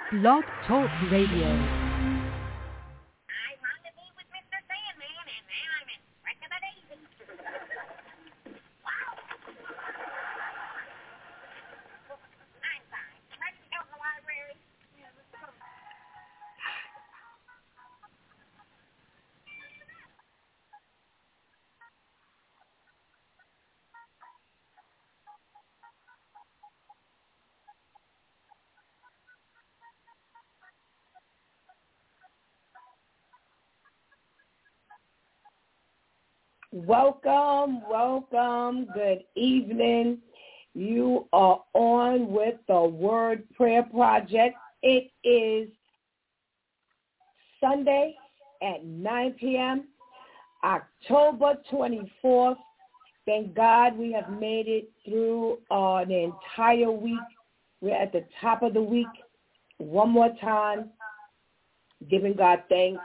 Blog Talk Radio. Welcome. Good evening. You are on with the Word Prayer Project. It is Sunday at 9 p.m., October 24th. Thank God we have made it through the entire week. We're at the top of the week. One more time, giving God thanks.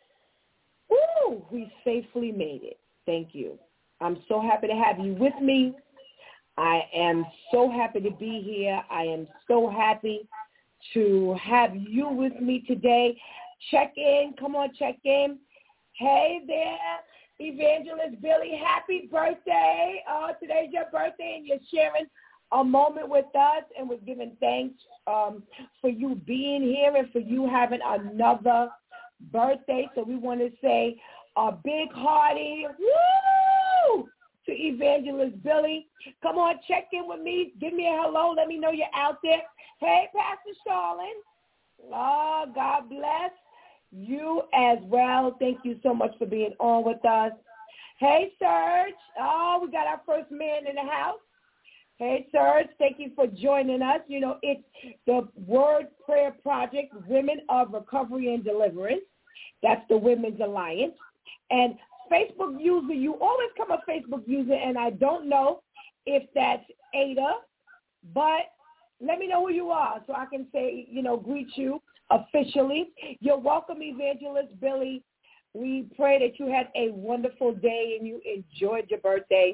Woo! We safely made it. Thank you. I'm so happy to have you with me. I am so happy to be here. I am so happy to have you with me today. Check in. Come on, check in. Hey there, Evangelist Billy. Happy birthday. Today's your birthday, and you're sharing a moment with us, and we're giving thanks for you being here and for you having another birthday. So we want to say a big hearty woo to Evangelist Billy. Come on, check in with me. Give me a hello. Let me know you're out there. Hey, Pastor Charlene. Oh, God bless you as well. Thank you so much for being on with us. Hey, Serge. Oh, we got our first man in the house. Hey, Serge, thank you for joining us. You know, it's the Word Prayer Project, Women of Recovery and Deliverance. That's the Women's Alliance. And Facebook user, you always come a Facebook user, and I don't know if that's Ada, but let me know who you are so I can say, greet you officially. You're welcome, Evangelist Billy. We pray that you had a wonderful day and you enjoyed your birthday.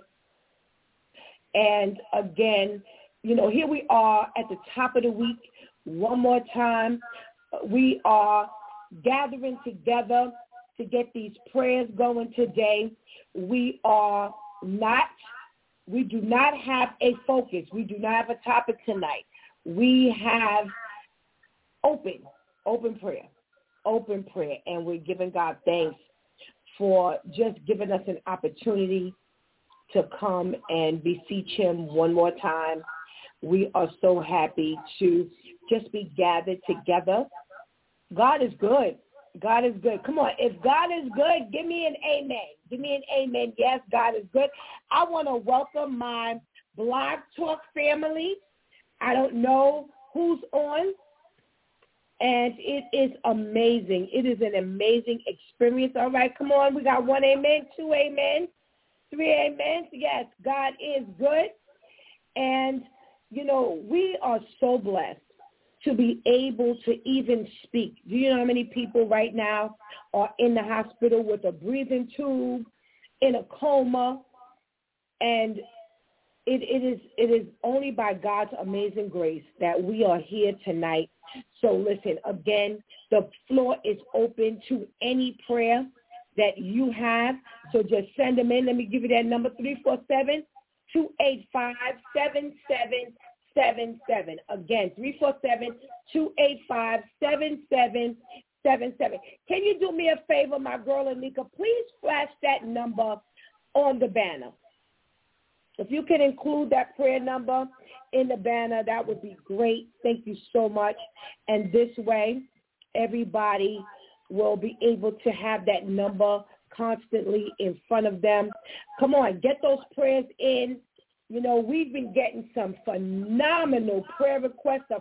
And again, here we are at the top of the week. One more time, we are gathering together to get these prayers going today. We do not have a focus. We do not have a topic tonight. We have open prayer, and we're giving God thanks for just giving us an opportunity to come and beseech him one more time. We are so happy to just be gathered together. God is good. God is good. Come on. If God is good, give me an amen. Give me an amen. Yes, God is good. I want to welcome my Blog Talk family. I don't know who's on, and it is amazing. It is an amazing experience. All right, come on. We got 1 amen, 2 amen, 3 amens. Yes, God is good. And, we are so blessed to be able to even speak. Do you know how many people right now are in the hospital with a breathing tube, in a coma? And it is only by God's amazing grace that we are here tonight. So listen, again, the floor is open to any prayer that you have. So just send them in. Let me give you that number, 347-285-7777. Again, 347-285-7777. Can you do me a favor, my girl Anika? Please flash that number on the banner. If you can include that prayer number in the banner, that would be great. Thank you so much. And this way, everybody will be able to have that number constantly in front of them. Come on, get those prayers in. We've been getting some phenomenal prayer requests. The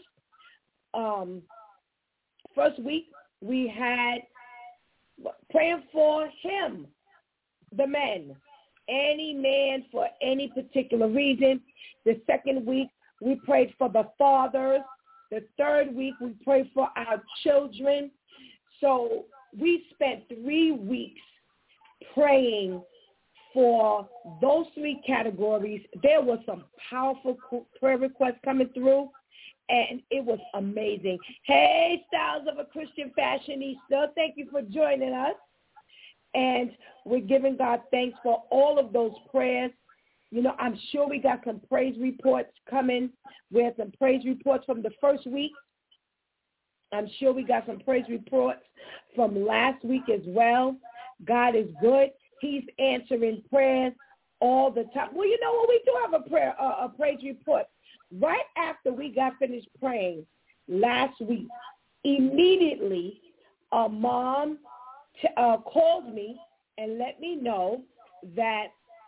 first week we had praying for him, the men, any man for any particular reason. The second week we prayed for the fathers. The third week we prayed for our children. So we spent 3 weeks praying for those 3 categories. There were some powerful prayer requests coming through, and it was amazing. Hey, Styles of a Christian Fashionista, thank you for joining us. And we're giving God thanks for all of those prayers. You know, I'm sure we got some praise reports coming. We had some praise reports from the first week. I'm sure we got some praise reports from last week as well. God is good. He's answering prayers all the time. Well, you know what? We do have a praise report. Right after we got finished praying last week, immediately a mom called me and let me know that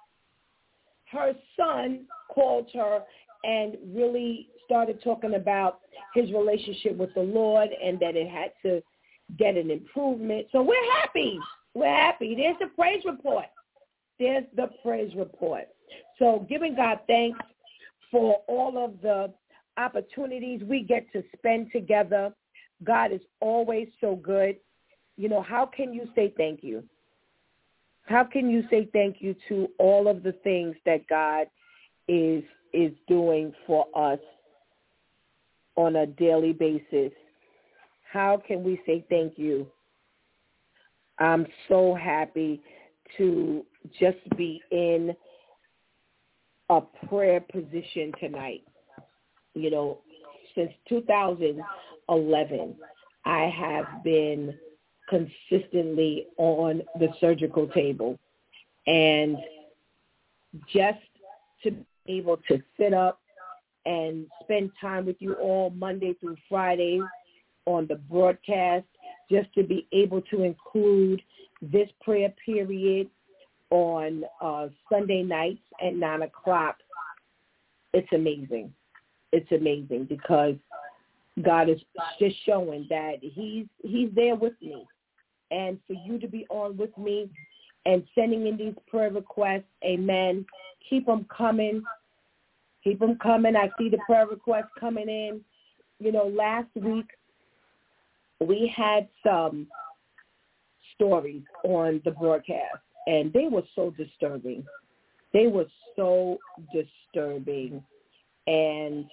her son called her and really started talking about his relationship with the Lord and that it had to get an improvement. So we're happy. We're happy. There's the praise report. There's the praise report. So giving God thanks for all of the opportunities we get to spend together. God is always so good. You know, how can you say thank you? How can you say thank you to all of the things that God is doing for us on a daily basis? How can we say thank you? I'm so happy to just be in a prayer position tonight. You know, since 2011, I have been consistently on the surgical table. And just to be able to sit up and spend time with you all Monday through Friday on the broadcast, just to be able to include this prayer period on Sunday nights at 9 o'clock, it's amazing. It's amazing because God is just showing that he's there with me. And for you to be on with me and sending in these prayer requests, amen, keep them coming. Keep them coming. I see the prayer requests coming in. You know, last week we had some stories on the broadcast, and they were so disturbing. They were so disturbing. And,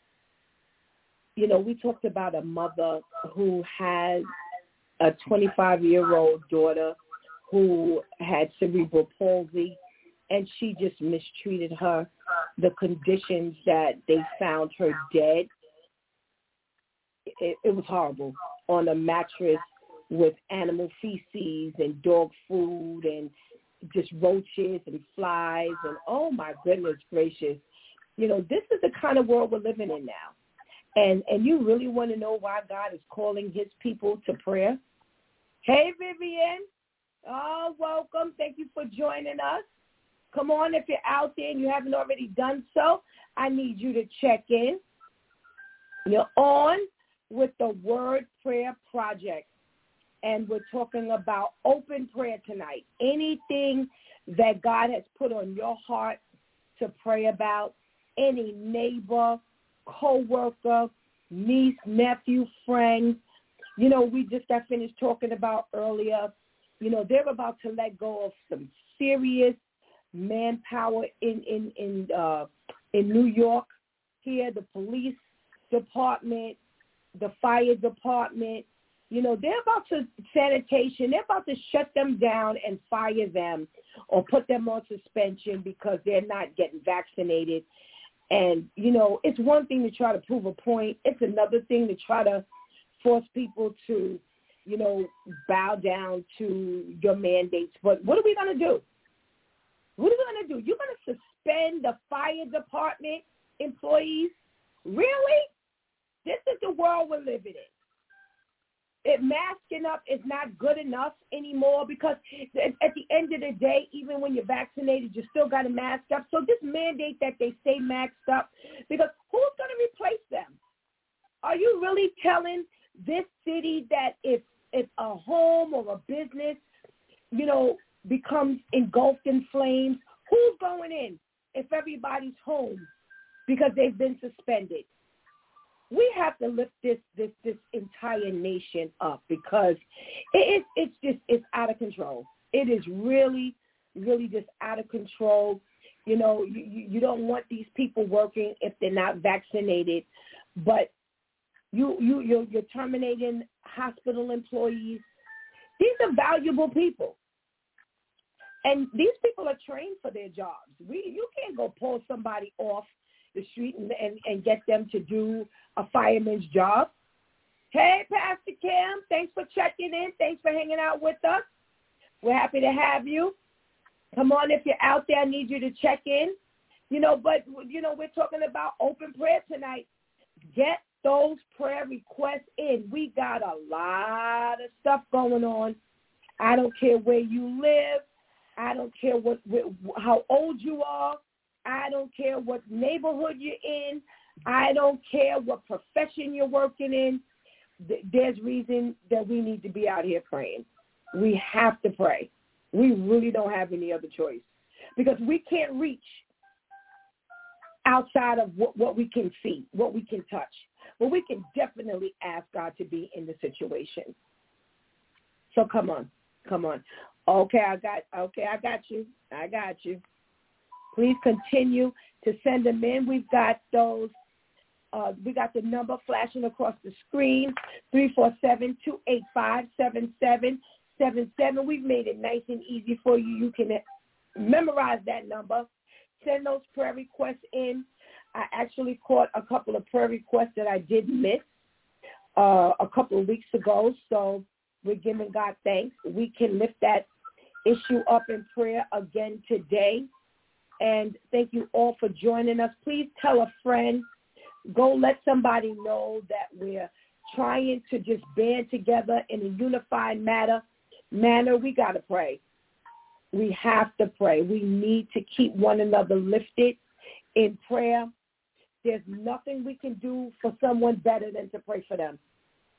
you know, we talked about a mother who has a 25-year-old daughter who had cerebral palsy, and she just mistreated her. The conditions that they found her dead, it was horrible, on a mattress with animal feces and dog food and just roaches and flies. And, oh, my goodness gracious. You know, this is the kind of world we're living in now. And you really want to know why God is calling his people to prayer? Hey, Vivian. Oh, welcome. Thank you for joining us. Come on, if you're out there and you haven't already done so, I need you to check in. You're on with the Word Prayer Project, and we're talking about open prayer tonight. Anything that God has put on your heart to pray about, any neighbor, co-worker, niece, nephew, friend. You know, we just got finished talking about earlier, you know, they're about to let go of some serious manpower in New York here, the police department, the fire department. You know, they're about to sanitation. They're about to shut them down and fire them or put them on suspension because they're not getting vaccinated. And, you know, it's one thing to try to prove a point. It's another thing to try to force people to, you know, bow down to your mandates. But what are we going to do? What are we going to do? You're going to suspend the fire department employees? Really? This is the world we're living in. Masking up is not good enough anymore because at the end of the day, even when you're vaccinated, you still got to mask up. So just mandate that they stay masked up because who's going to replace them? Are you really telling this city that if a home or a business, you know, becomes engulfed in flames, who's going in if everybody's home because they've been suspended? We have to lift this entire nation up because it's out of control. It is really, really just out of control. You know, you don't want these people working if they're not vaccinated. But You're terminating hospital employees. These are valuable people. And these people are trained for their jobs. You can't go pull somebody off the street and get them to do a fireman's job. Hey, Pastor Kim, thanks for checking in. Thanks for hanging out with us. We're happy to have you. Come on, if you're out there, I need you to check in. But we're talking about open prayer tonight. Get those prayer requests in. We got a lot of stuff going on. I don't care where you live. I don't care how old you are. I don't care what neighborhood you're in. I don't care what profession you're working in. There's reason that we need to be out here praying. We have to pray. We really don't have any other choice because we can't reach outside of what we can see, what we can touch. But we can definitely ask God to be in the situation. So come on. Okay, I got you. Please continue to send them in. We've got those. We got the number flashing across the screen, 347-285-7777. We've made it nice and easy for you. You can memorize that number. Send those prayer requests in. I actually caught a couple of prayer requests that I did miss a couple of weeks ago, so we're giving God thanks. We can lift that issue up in prayer again today. And thank you all for joining us. Please tell a friend. Go let somebody know that we're trying to just band together in a unified manner. We got to pray. We have to pray. We need to keep one another lifted in prayer. There's nothing we can do for someone better than to pray for them.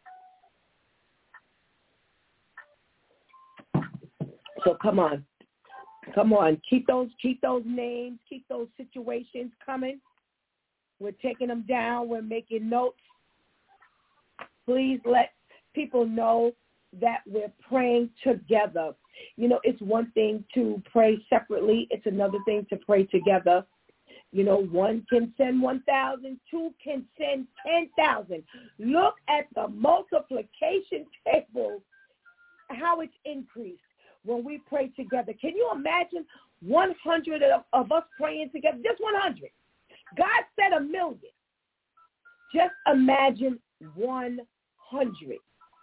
So come on. Keep those names, keep those situations coming. We're taking them down. We're making notes. Please let people know that we're praying together. It's one thing to pray separately. It's another thing to pray together. One can send 1,000, two can send 10,000. Look at the multiplication table, how it's increased when we pray together. Can you imagine 100 of us praying together? Just 100. God said 1 million. Just imagine 100.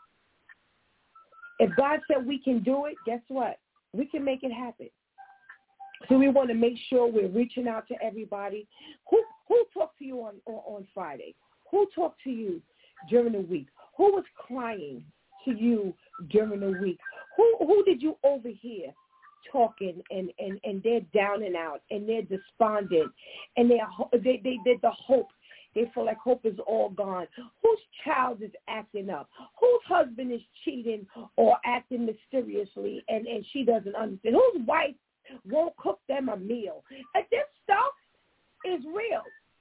If God said we can do it, guess what? We can make it happen. So we want to make sure we're reaching out to everybody. Who talked to you on Friday? Who talked to you during the week? Who was crying to you during the week? Who did you overhear talking and they're down and out and they're despondent and they did the hope. They feel like hope is all gone. Whose child is acting up? Whose husband is cheating or acting mysteriously and she doesn't understand? Whose wife won't cook them a meal? And this stuff is real.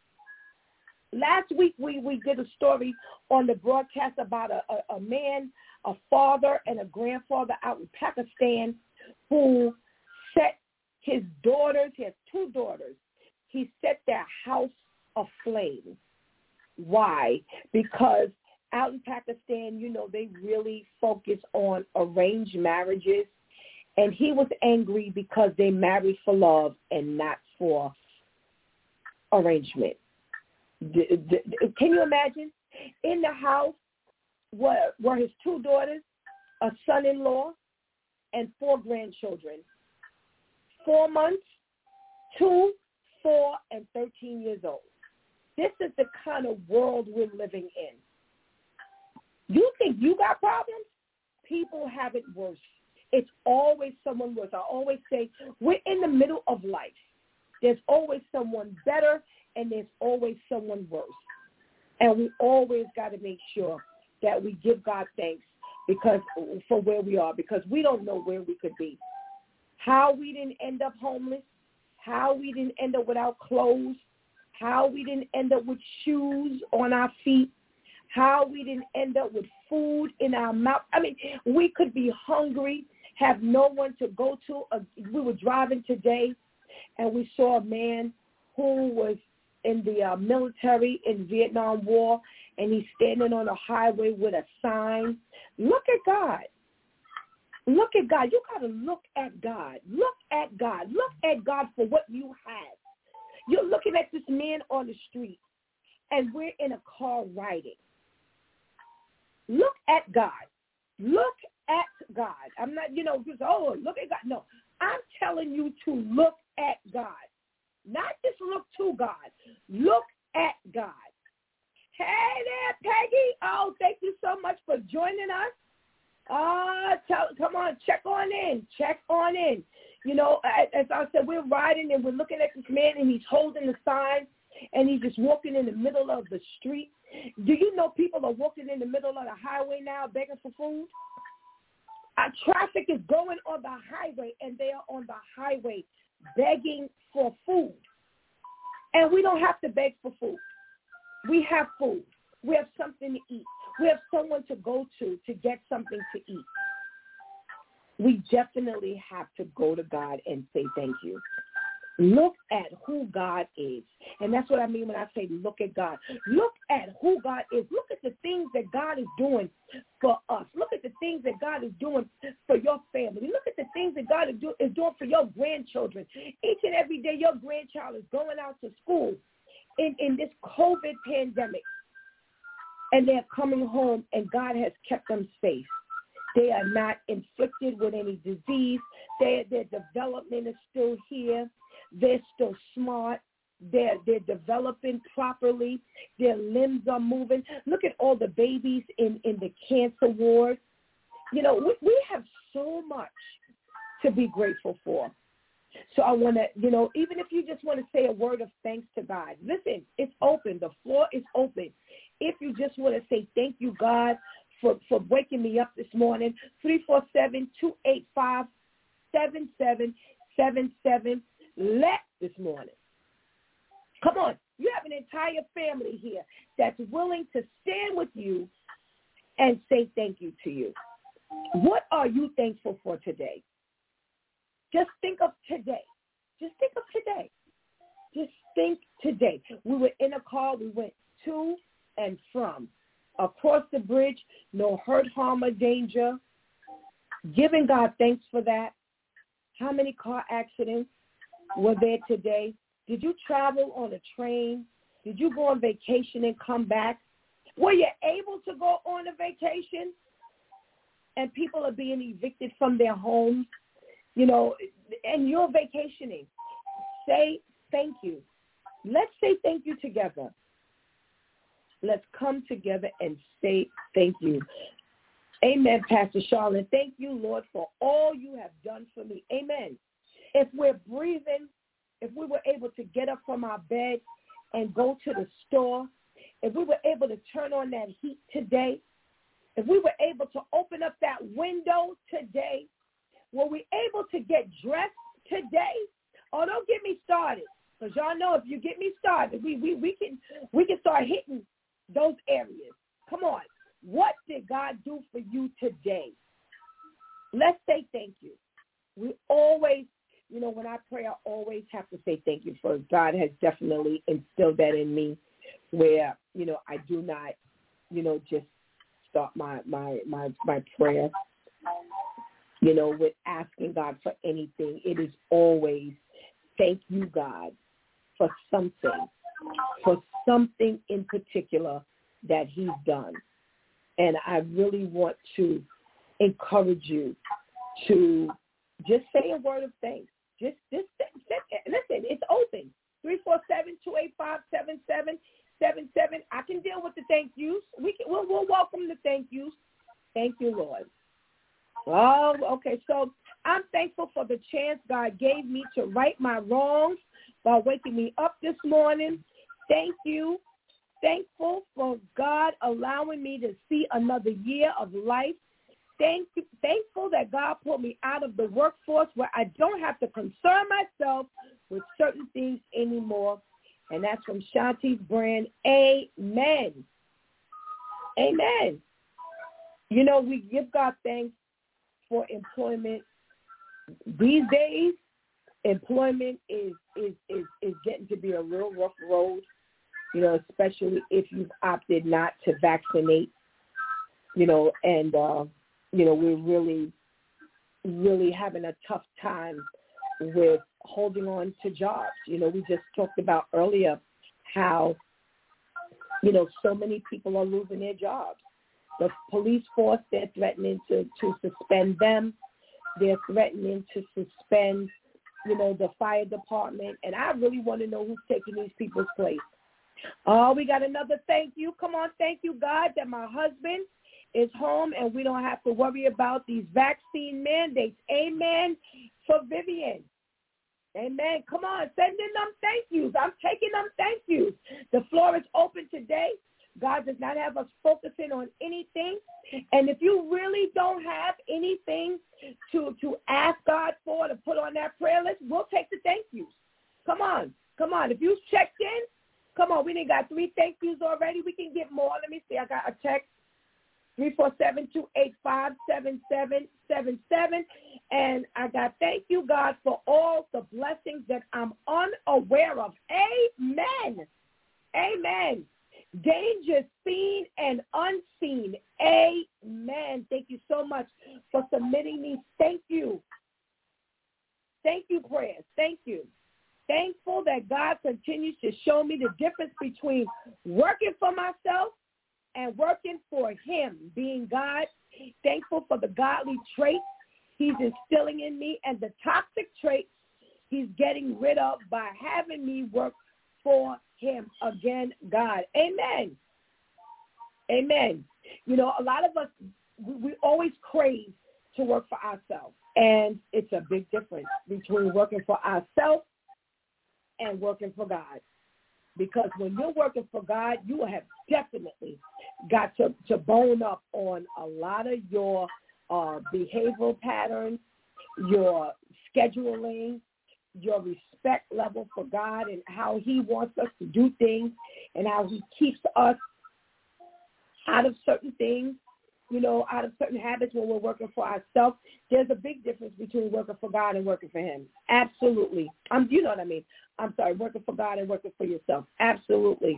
Last week we did a story on the broadcast about a man, a father, and a grandfather out in Pakistan who set his daughters, he has 2 daughters, he set their house aflame. Why? Because out in Pakistan, they really focus on arranged marriages. And he was angry because they married for love and not for arrangement. Can you imagine? In the house were his 2 daughters, a son-in-law, and 4 grandchildren. 4 months, 2, 4, and 13 years old. This is the kind of world we're living in. You think you got problems? People have it worse. It's always someone worse. I always say we're in the middle of life. There's always someone better, and there's always someone worse. And we always got to make sure that we give God thanks for where we are, because we don't know where we could be. How we didn't end up homeless, how we didn't end up without clothes, how we didn't end up with shoes on our feet, how we didn't end up with food in our mouth. I mean, we could be hungry, have no one to go to. We were driving today, and we saw a man who was in the military in Vietnam War, and he's standing on a highway with a sign. Look at God. Look at God. You got to look at God. Look at God. Look at God for what you have. You're looking at this man on the street, and we're in a car riding. Look at God. Look at God. I'm not, just, look at God. No, I'm telling you to look at God. Not just look to God. Look at God. Hey there, Peggy. Oh, thank you so much for joining us. Come on, check on in. Check on in. As I said, we're riding and we're looking at this man, and he's holding the sign, and he's just walking in the middle of the street. Do you know people are walking in the middle of the highway now begging for food? Traffic is going on the highway, and they are on the highway begging for food. And we don't have to beg for food. We have food. We have something to eat. We have someone to go to get something to eat. We definitely have to go to God and say thank you. Look at who God is. And that's what I mean when I say look at God. Look at who God is. Look at the things that God is doing for us. Look at the things that God is doing for your family. Look at the things that God is doing for your grandchildren. Each and every day your grandchild is going out to school in this COVID pandemic. And they're coming home, and God has kept them safe. They are not inflicted with any disease. Their development is still here. They're still smart. They're developing properly. Their limbs are moving. Look at all the babies in the cancer ward. We have so much to be grateful for. So I want to, even if you just want to say a word of thanks to God, listen, it's open. The floor is open. If you just want to say thank you, God, for waking me up this morning, 347-285-7777, let this morning. Come on. You have an entire family here that's willing to stand with you and say thank you to you. What are you thankful for today? Just think of today. Just think of today. Just think today. We were in a car. We went to and from. Across the bridge, no hurt, harm, or danger. Giving God thanks for that. How many car accidents were there today? Did you travel on a train? Did you go on vacation and come back? Were you able to go on a vacation? And people are being evicted from their homes, and you're vacationing. Say thank you. Let's say thank you together. Let's come together and say thank you. Amen, Pastor Charlotte. Thank you, Lord, for all you have done for me. Amen. If we're breathing, if we were able to get up from our bed and go to the store, if we were able to turn on that heat today, if we were able to open up that window today, were we able to get dressed today? Oh, don't get me started, because y'all know if you get me started, we can start hitting those areas. Come on. What did God do for you today? Let's say thank you. We always, when I pray, I always have to say thank you, for God has definitely instilled that in me, where, I do not, just start my prayer, with asking God for anything. It is always thank you, God, for something in particular that he's done. And I really want to encourage you to just say a word of thanks. Just listen, it's open. 347-285-7777. I can deal with the thank yous. We'll welcome the thank yous. Thank you, Lord. Oh, okay. So I'm thankful for the chance God gave me to right my wrongs by waking me up this morning. Thank you. Thankful for God allowing me to see another year of life. Thankful that God pulled me out of the workforce where I don't have to concern myself with certain things anymore. And that's from Shanti's brand. Amen. Amen. We give God thanks for employment. These days, employment is getting to be a real rough road. especially if you've opted not to vaccinate, and, we're really, really having a tough time with holding on to jobs. We just talked about earlier how, so many people are losing their jobs. The police force, they're threatening to suspend them. They're threatening to suspend, the fire department. And I really want to know who's taking these people's place. Oh, we got another thank you. Come on, thank you, God, that my husband is home and we don't have to worry about these vaccine mandates. Amen for Vivian. Amen. Come on, send in them thank yous. I'm taking them thank yous. The floor is open today. God does not have us focusing on anything. And if you really don't have anything to ask God for, to put on that prayer list, we'll take the thank yous. Come on. If you checked in, come on. We done got 3 thank yous already. We can get more. Let me see. I got a text. 347-285-7777. And I got thank you, God, for all the blessings that I'm unaware of. Amen. Amen. Danger seen and unseen. Amen. Thank you so much for submitting these thank you prayers. Thank you. Thankful that God continues to show me the difference between working for myself and working for him, being God. Thankful for the godly traits he's instilling in me and the toxic traits he's getting rid of by having me work for him. Again, God. Amen. Amen. A lot of us, we always crave to work for ourselves. And it's a big difference between working for ourselves and working for God. Because when you're working for God, you have definitely got to bone up on a lot of your behavioral patterns, your scheduling, your respect level for God and how he wants us to do things and how he keeps us out of certain things, out of certain habits when we're working for ourselves. There's a big difference between working for God and working for him. Absolutely. You know what I mean? I'm sorry, working for God and working for yourself. Absolutely.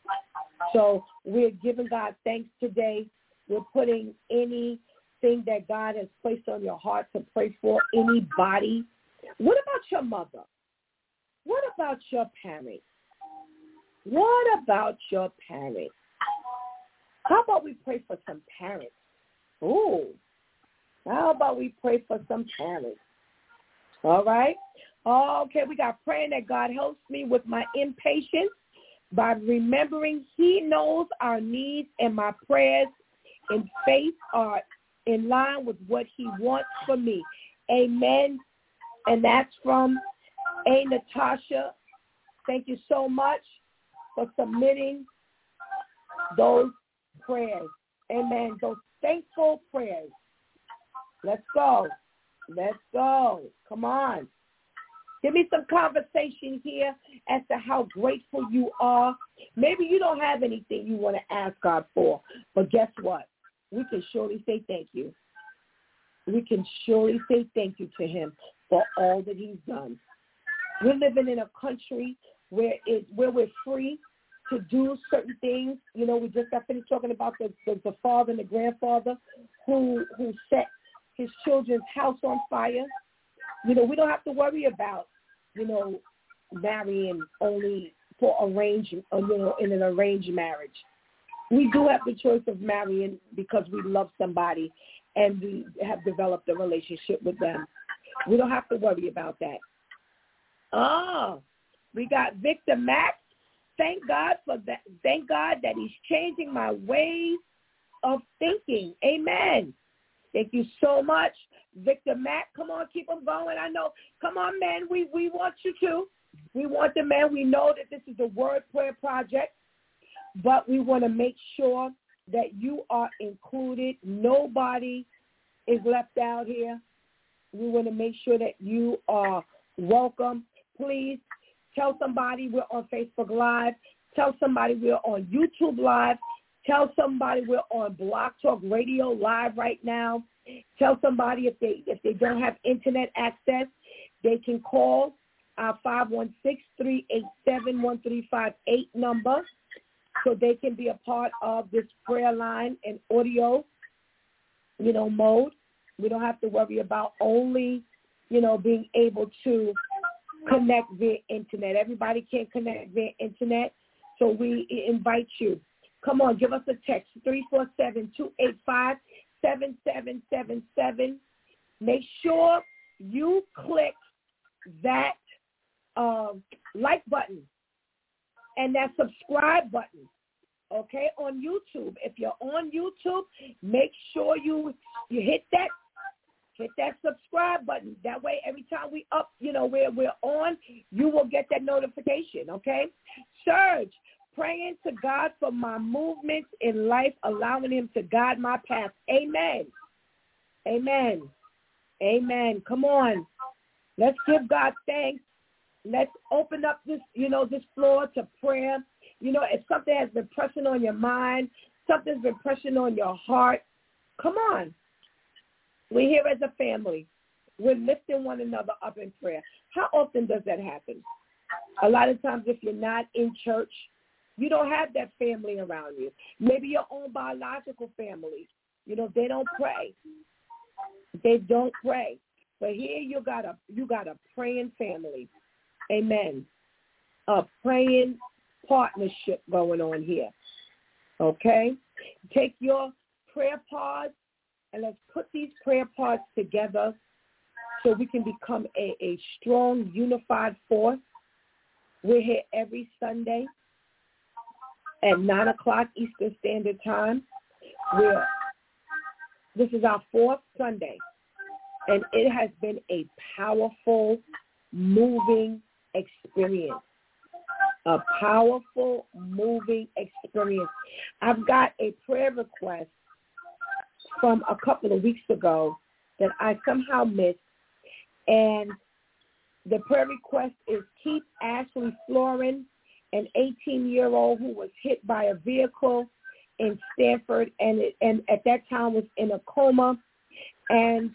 So we're giving God thanks today. We're putting anything that God has placed on your heart to pray for, anybody. What about your mother? What about your parents? What about your parents? How about we pray for some parents? Ooh. How about we pray for some parents? All right. Okay, we got praying that God helps me with my impatience by remembering he knows our needs and my prayers in faith are in line with what he wants for me. Amen. And that's from A. Natasha. Thank you so much for submitting those prayers. Amen. Those thankful prayers. Let's go. Let's go. Come on. Give me some conversation here as to how grateful you are. Maybe you don't have anything you want to ask God for, but guess what? We can surely say thank you. We can surely say thank you to him for all that he's done. We're living in a country where we're free to do certain things. We just got finished talking about the father and the grandfather who set his children's house on fire. We don't have to worry about, marrying only for in an arranged marriage. We do have the choice of marrying because we love somebody and we have developed a relationship with them. We don't have to worry about that. We got Victor Mack. Thank God for that. Thank God that he's changing my ways of thinking. Amen. Thank you so much, Victor Mack. Come on, keep them going. I know. Come on, man. We want you to. We want the man. We know that this is a word prayer project, but we want to make sure that you are included. Nobody is left out here. We want to make sure that you are welcome. Please tell somebody we're on Facebook Live. Tell somebody we're on YouTube Live. Tell somebody we're on Blog Talk Radio Live right now. Tell somebody if they don't have internet access, they can call our 516-387-1358 number. so they can be a part of this prayer line and audio, mode. We don't have to worry about only, being able to connect via internet. Everybody can't connect via internet, so we invite you. Come on, give us a text, 347-285-7777. Make sure you click that like button and that subscribe button, okay, on YouTube. If you're on YouTube, make sure you hit that subscribe button. That way, every time we we're on, you will get that notification, okay? Surge, praying to God for my movements in life, allowing him to guide my path. Amen. Amen. Amen. Come on. Let's give God thanks. Let's open up this, this floor to prayer. If something has been pressing on your mind, something's been pressing on your heart, come on. We're here as a family. We're lifting one another up in prayer. How often does that happen? A lot of times if you're not in church, you don't have that family around you. Maybe your own biological family. They don't pray. They don't pray. But here you got a praying family. Amen. A praying partnership going on here. Okay? Take your prayer pods and let's put these prayer pods together so we can become a strong, unified force. We're here every Sunday at 9 o'clock Eastern Standard Time. This is our fourth Sunday, and it has been a powerful, moving experience. A powerful, moving experience. I've got a prayer request from a couple of weeks ago that I somehow missed, and the prayer request is keep Ashley Florin, an 18-year-old who was hit by a vehicle in Stanford, and at that time was in a coma, and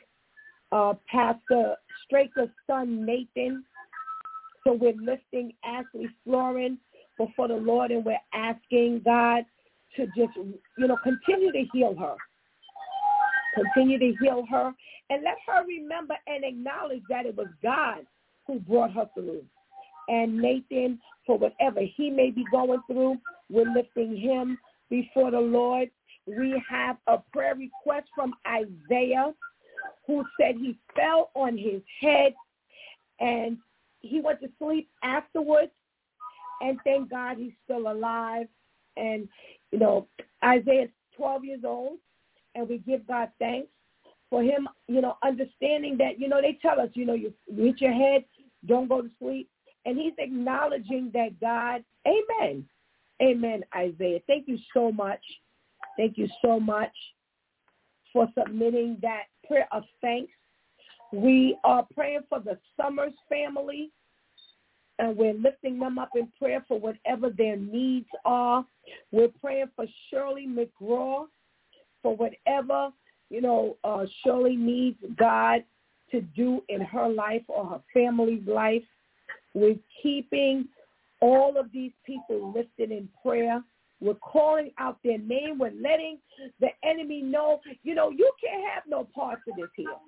Pastor Straker's son, Nathan. So we're lifting Ashley Florin before the Lord, and we're asking God to just, continue to heal her. Continue to heal her, and let her remember and acknowledge that it was God who brought her through. And Nathan, for whatever he may be going through, we're lifting him before the Lord. We have a prayer request from Isaiah, who said he fell on his head and he went to sleep afterwards, and thank God he's still alive. And, Isaiah's 12 years old, and we give God thanks for him, understanding that, they tell us, you hit your head, don't go to sleep. And he's acknowledging that God, amen. Amen, Isaiah. Thank you so much. Thank you so much for submitting that prayer of thanks. We are praying for the Summers family, and we're lifting them up in prayer for whatever their needs are. We're praying for Shirley McGraw for whatever, Shirley needs God to do in her life or her family's life. We're keeping all of these people lifted in prayer. We're calling out their name. We're letting the enemy know, you can't have no parts of this here.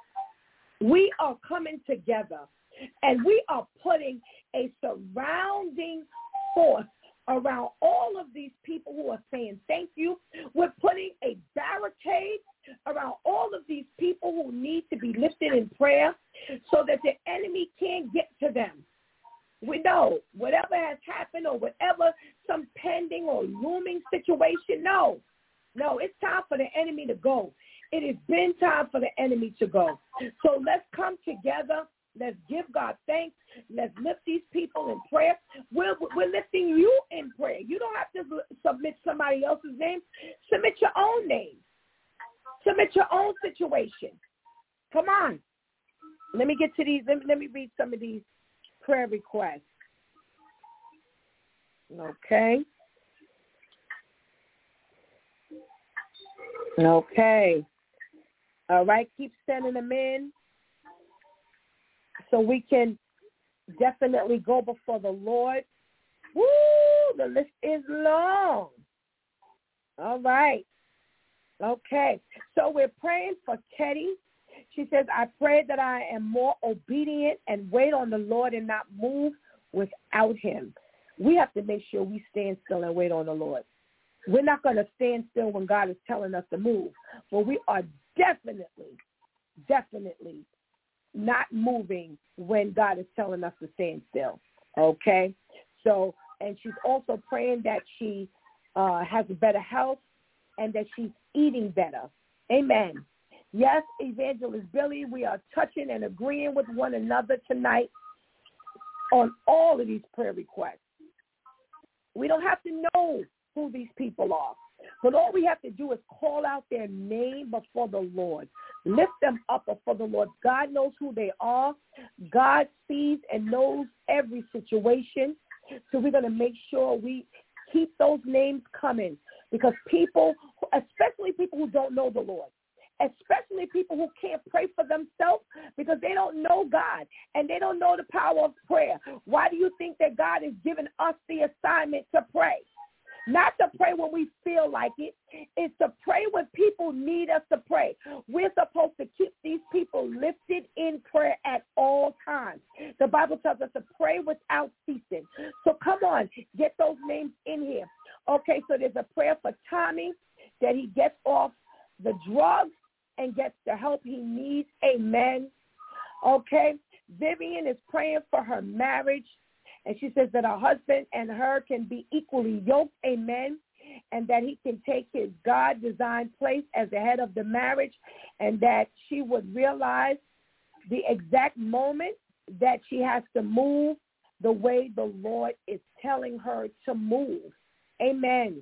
We are coming together, and we are putting a surrounding force around all of these people who are saying thank you. We're putting a barricade around all of these people who need to be lifted in prayer so that the enemy can't get to them. We know whatever has happened or whatever, some pending or looming situation, no, it's time for the enemy to go. It has been time for the enemy to go. So let's come together. Let's give God thanks. Let's lift these people in prayer. We're lifting you in prayer. You don't have to submit somebody else's name. Submit your own name. Submit your own situation. Come on. Let me get to these. Let me read some of these prayer requests. Okay. All right, keep sending them in so we can definitely go before the Lord. Woo! the list is long. All right. Okay. So we're praying for Teddy. She says, I pray that I am more obedient and wait on the Lord and not move without him. We have to make sure we stand still and wait on the Lord. We're not going to stand still when God is telling us to move. But we are definitely not moving when God is telling us to stand still. Okay? So, and she's also praying that she has better health and that she's eating better. Amen. Yes, Evangelist Billy, we are touching and agreeing with one another tonight on all of these prayer requests. We don't have to know who these people are, but all we have to do is call out their name before the Lord. Lift them up before the Lord. God knows who they are. God sees and knows every situation. So we're going to make sure we keep those names coming, because people, especially people who don't know the Lord, especially people who can't pray for themselves because they don't know God and they don't know the power of prayer. Why do you think that God has given us the assignment to pray? Not to pray when we feel like it. It's to pray when people need us to pray. We're supposed to keep these people lifted in prayer at all times. The Bible tells us to pray without ceasing. So come on, get those names in here. Okay, so there's a prayer for Tommy that he gets off the drugs and gets the help he needs. Amen. Okay, Vivian is praying for her marriage. And she says that her husband and her can be equally yoked, amen, and that he can take his God-designed place as the head of the marriage, and that she would realize the exact moment that she has to move the way the Lord is telling her to move. Amen.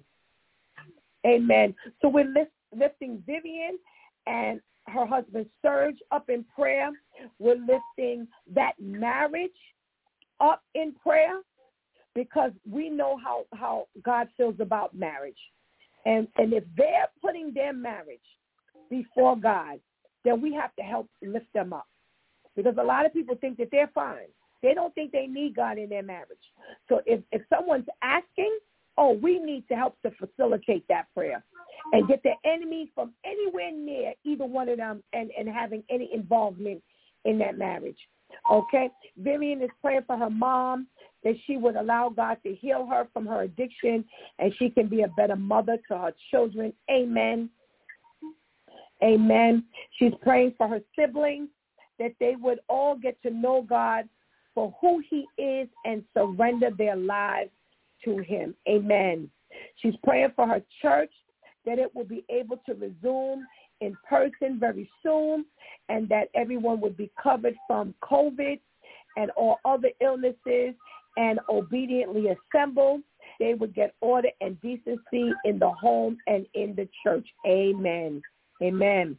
Amen. So we're lifting Vivian and her husband Serge up in prayer. We're lifting that marriage up in prayer, because we know how God feels about marriage. And if they're putting their marriage before God, then we have to help lift them up. Because a lot of people think that they're fine. They don't think they need God in their marriage. So if someone's asking, we need to help to facilitate that prayer and get the enemy from anywhere near either one of them and having any involvement in that marriage. Okay, Vivian is praying for her mom, that she would allow God to heal her from her addiction and she can be a better mother to her children. Amen. Amen. She's praying for her siblings, that they would all get to know God for who he is and surrender their lives to him. Amen. She's praying for her church, that it will be able to resume in person very soon, and that everyone would be covered from COVID and all other illnesses and obediently assemble. They would get order and decency in the home and in the church. Amen. Amen.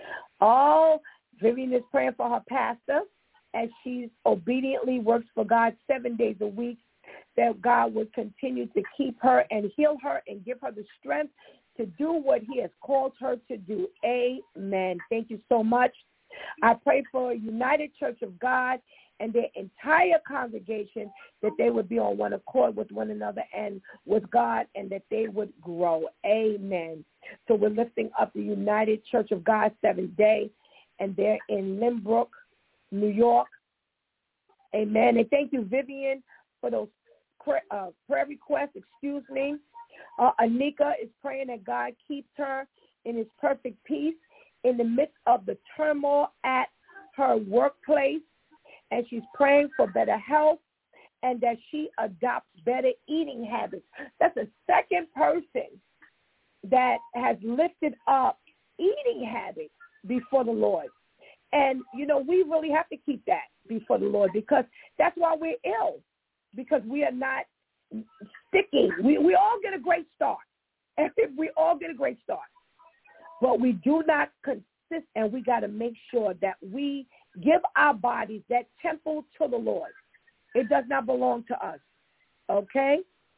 Vivian is praying for her pastor as she obediently works for God 7 days a week, that God would continue to keep her and heal her and give her the strength to do what he has called her to do. Amen. Thank you so much. I pray for United Church of God and their entire congregation, that they would be on one accord with one another and with God, and that they would grow. Amen. So we're lifting up the United Church of God 7th Day, and they're in Lynbrook, New York. Amen. And thank you, Vivian, for those prayer requests. Excuse me. Anika is praying that God keeps her in his perfect peace in the midst of the turmoil at her workplace. And she's praying for better health and that she adopts better eating habits. That's the second person that has lifted up eating habits before the Lord. And, we really have to keep that before the Lord, because that's why we're ill, because we are not sticking. We all get a great start. We all get a great start. But we do not consist, and we got to make sure that we give our bodies that temple to the Lord. It does not belong to us. Okay?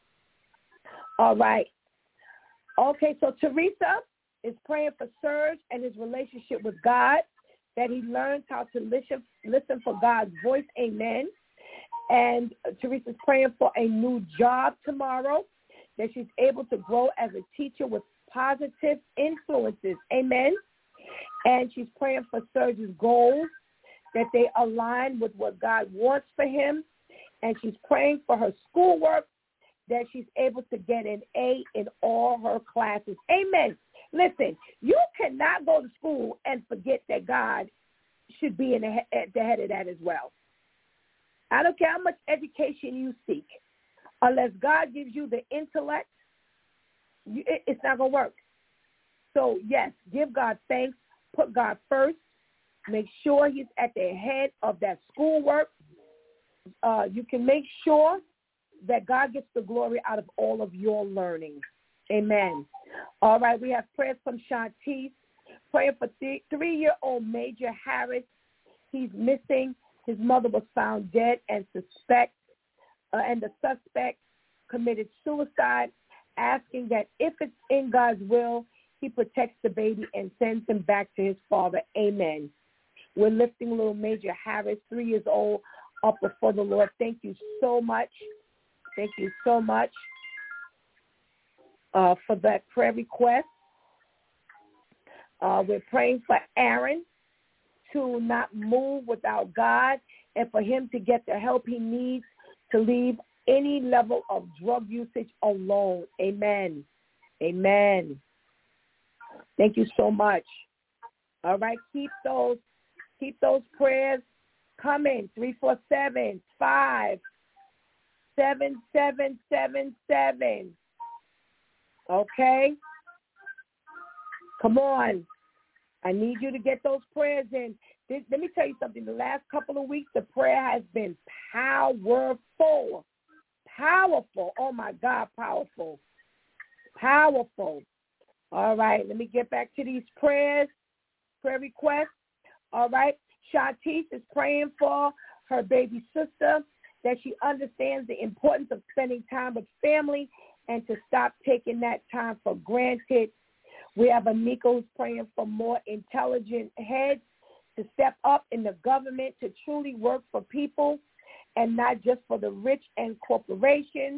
All right. Okay, so Teresa is praying for Serge and his relationship with God, that he learns how to listen for God's voice. Amen. And Teresa's praying for a new job tomorrow, that she's able to grow as a teacher with positive influences. Amen. And she's praying for Serge's goals, that they align with what God wants for him. And she's praying for her schoolwork, that she's able to get an A in all her classes. Amen. Listen, you cannot go to school and forget that God should be at the head of that as well. I don't care how much education you seek. Unless God gives you the intellect, it's not going to work. So, yes, give God thanks. Put God first. Make sure he's at the head of that schoolwork. You can make sure that God gets the glory out of all of your learning. Amen. All right, we have prayers from Shantice, praying for 3-year-old Major Harris. He's missing. His mother was found dead, and the suspect committed suicide, asking that if it's in God's will, he protects the baby and sends him back to his father. Amen. We're lifting little Major Harris, 3 years old, up before the Lord. Thank you so much. Thank you so much for that prayer request. We're praying for Aaron to not move without God and for him to get the help he needs to leave any level of drug usage alone. Amen. Amen. Thank you so much. All right, keep those prayers coming. 347-57777. Okay? Come on. I need you to get those prayers in. Let me tell you something. The last couple of weeks, the prayer has been powerful. Powerful. Oh, my God, powerful. Powerful. All right, let me get back to these prayer requests. All right, Shantice is praying for her baby sister, that she understands the importance of spending time with family and to stop taking that time for granted. We have Anika who's praying for more intelligent heads to step up in the government to truly work for people and not just for the rich and corporations.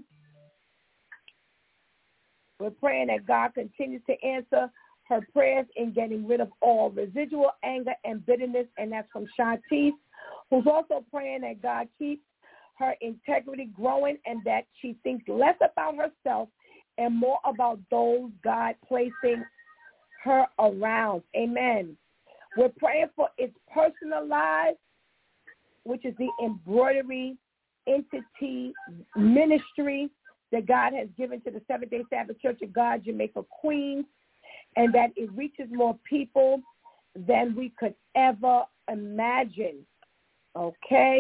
We're praying that God continues to answer her prayers in getting rid of all residual anger and bitterness, and that's from Shantice, who's also praying that God keeps her integrity growing and that she thinks less about herself and more about those God placing her around. Amen. We're praying for It's Personalized, which is the embroidery entity ministry that God has given to the Seventh-day Sabbath Church of God, Jamaica, Queens, and that it reaches more people than we could ever imagine. Okay?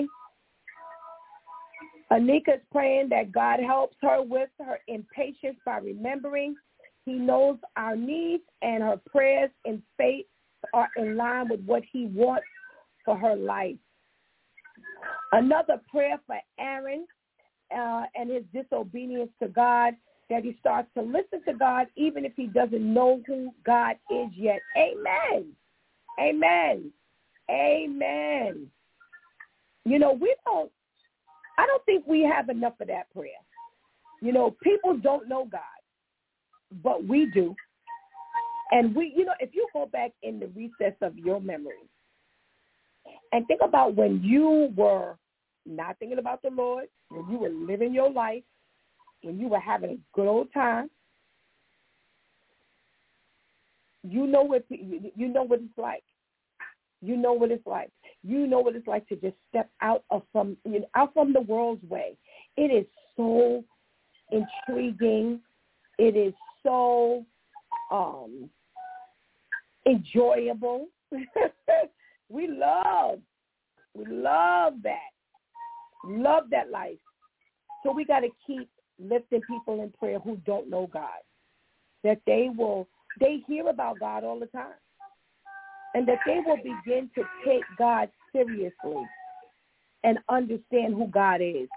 Anika is praying that God helps her with her impatience by remembering He knows our needs, and her prayers in faith are in line with what He wants for her life. Another prayer for Aaron and his disobedience to God, that he starts to listen to God even if he doesn't know who God is yet. Amen. Amen. Amen. You know, I don't think we have enough of that prayer. You know, people don't know God, but we do. And if you go back in the recess of your memory and think about when you were not thinking about the Lord, when you were living your life, when you were having a good old time, you know what it's like. You know what it's like. You know what it's like to just step out from the world's way. It is so intriguing. It is so enjoyable. We love that. Love that life. So we got to keep lifting people in prayer who don't know God, that they hear about God all the time, and that they will begin to take God seriously and understand who God is.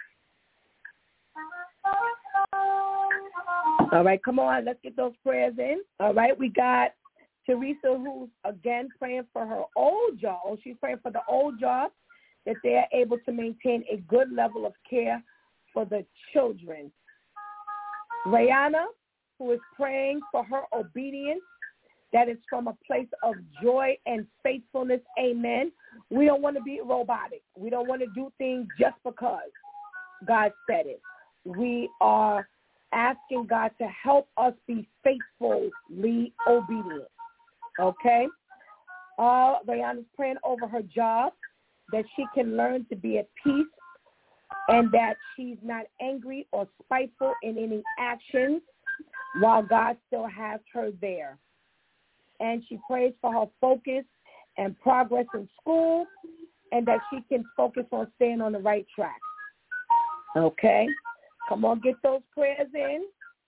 All right, come on, let's get those prayers in. All right, we got Teresa, who's again praying for her old job. She's praying for the old job that they are able to maintain a good level of care for the children. Rayana, who is praying for her obedience, that is from a place of joy and faithfulness. Amen. We don't want to be robotic. We don't want to do things just because God said it. We are asking God to help us be faithfully obedient. Okay? Rayana's praying over her job, that she can learn to be at peace and that she's not angry or spiteful in any actions while God still has her there. And she prays for her focus and progress in school and that she can focus on staying on the right track. Okay? Come on, get those prayers in.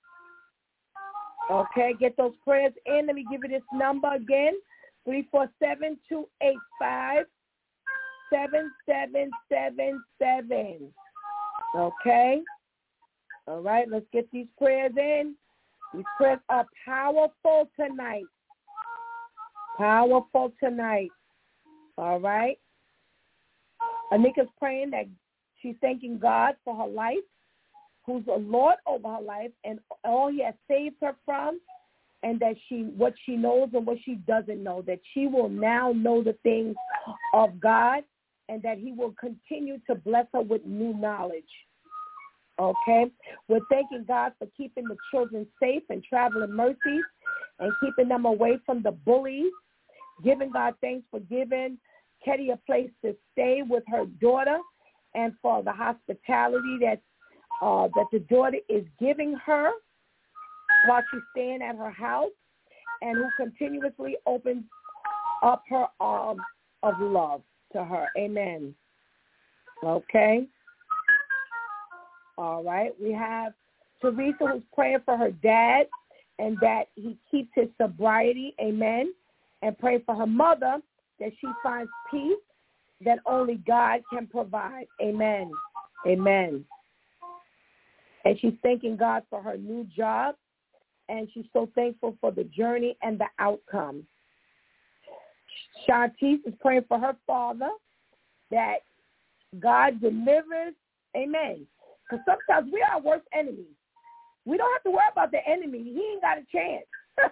Okay, get those prayers in. Let me give you this number again, 347-285-7777. Okay? All right, let's get these prayers in. These prayers are powerful tonight. Powerful tonight. All right? Anika's praying that she's thanking God for her life, who's the Lord over her life, and all he has saved her from, and that what she knows and what she doesn't know, that she will now know the things of God, and that he will continue to bless her with new knowledge. Okay? We're thanking God for keeping the children safe and traveling mercies and keeping them away from the bullies, giving God thanks for giving Ketty a place to stay with her daughter and for the hospitality that the daughter is giving her while she's staying at her house, and who continuously opens up her arms of love to her. Amen. Okay? All right. We have Teresa, who's praying for her dad and that he keeps his sobriety. Amen. And pray for her mother that she finds peace that only God can provide. Amen. Amen. And she's thanking God for her new job, and she's so thankful for the journey and the outcome. Shantice is praying for her father that God delivers. Amen. Because sometimes we are our worst enemies. We don't have to worry about the enemy. He ain't got a chance.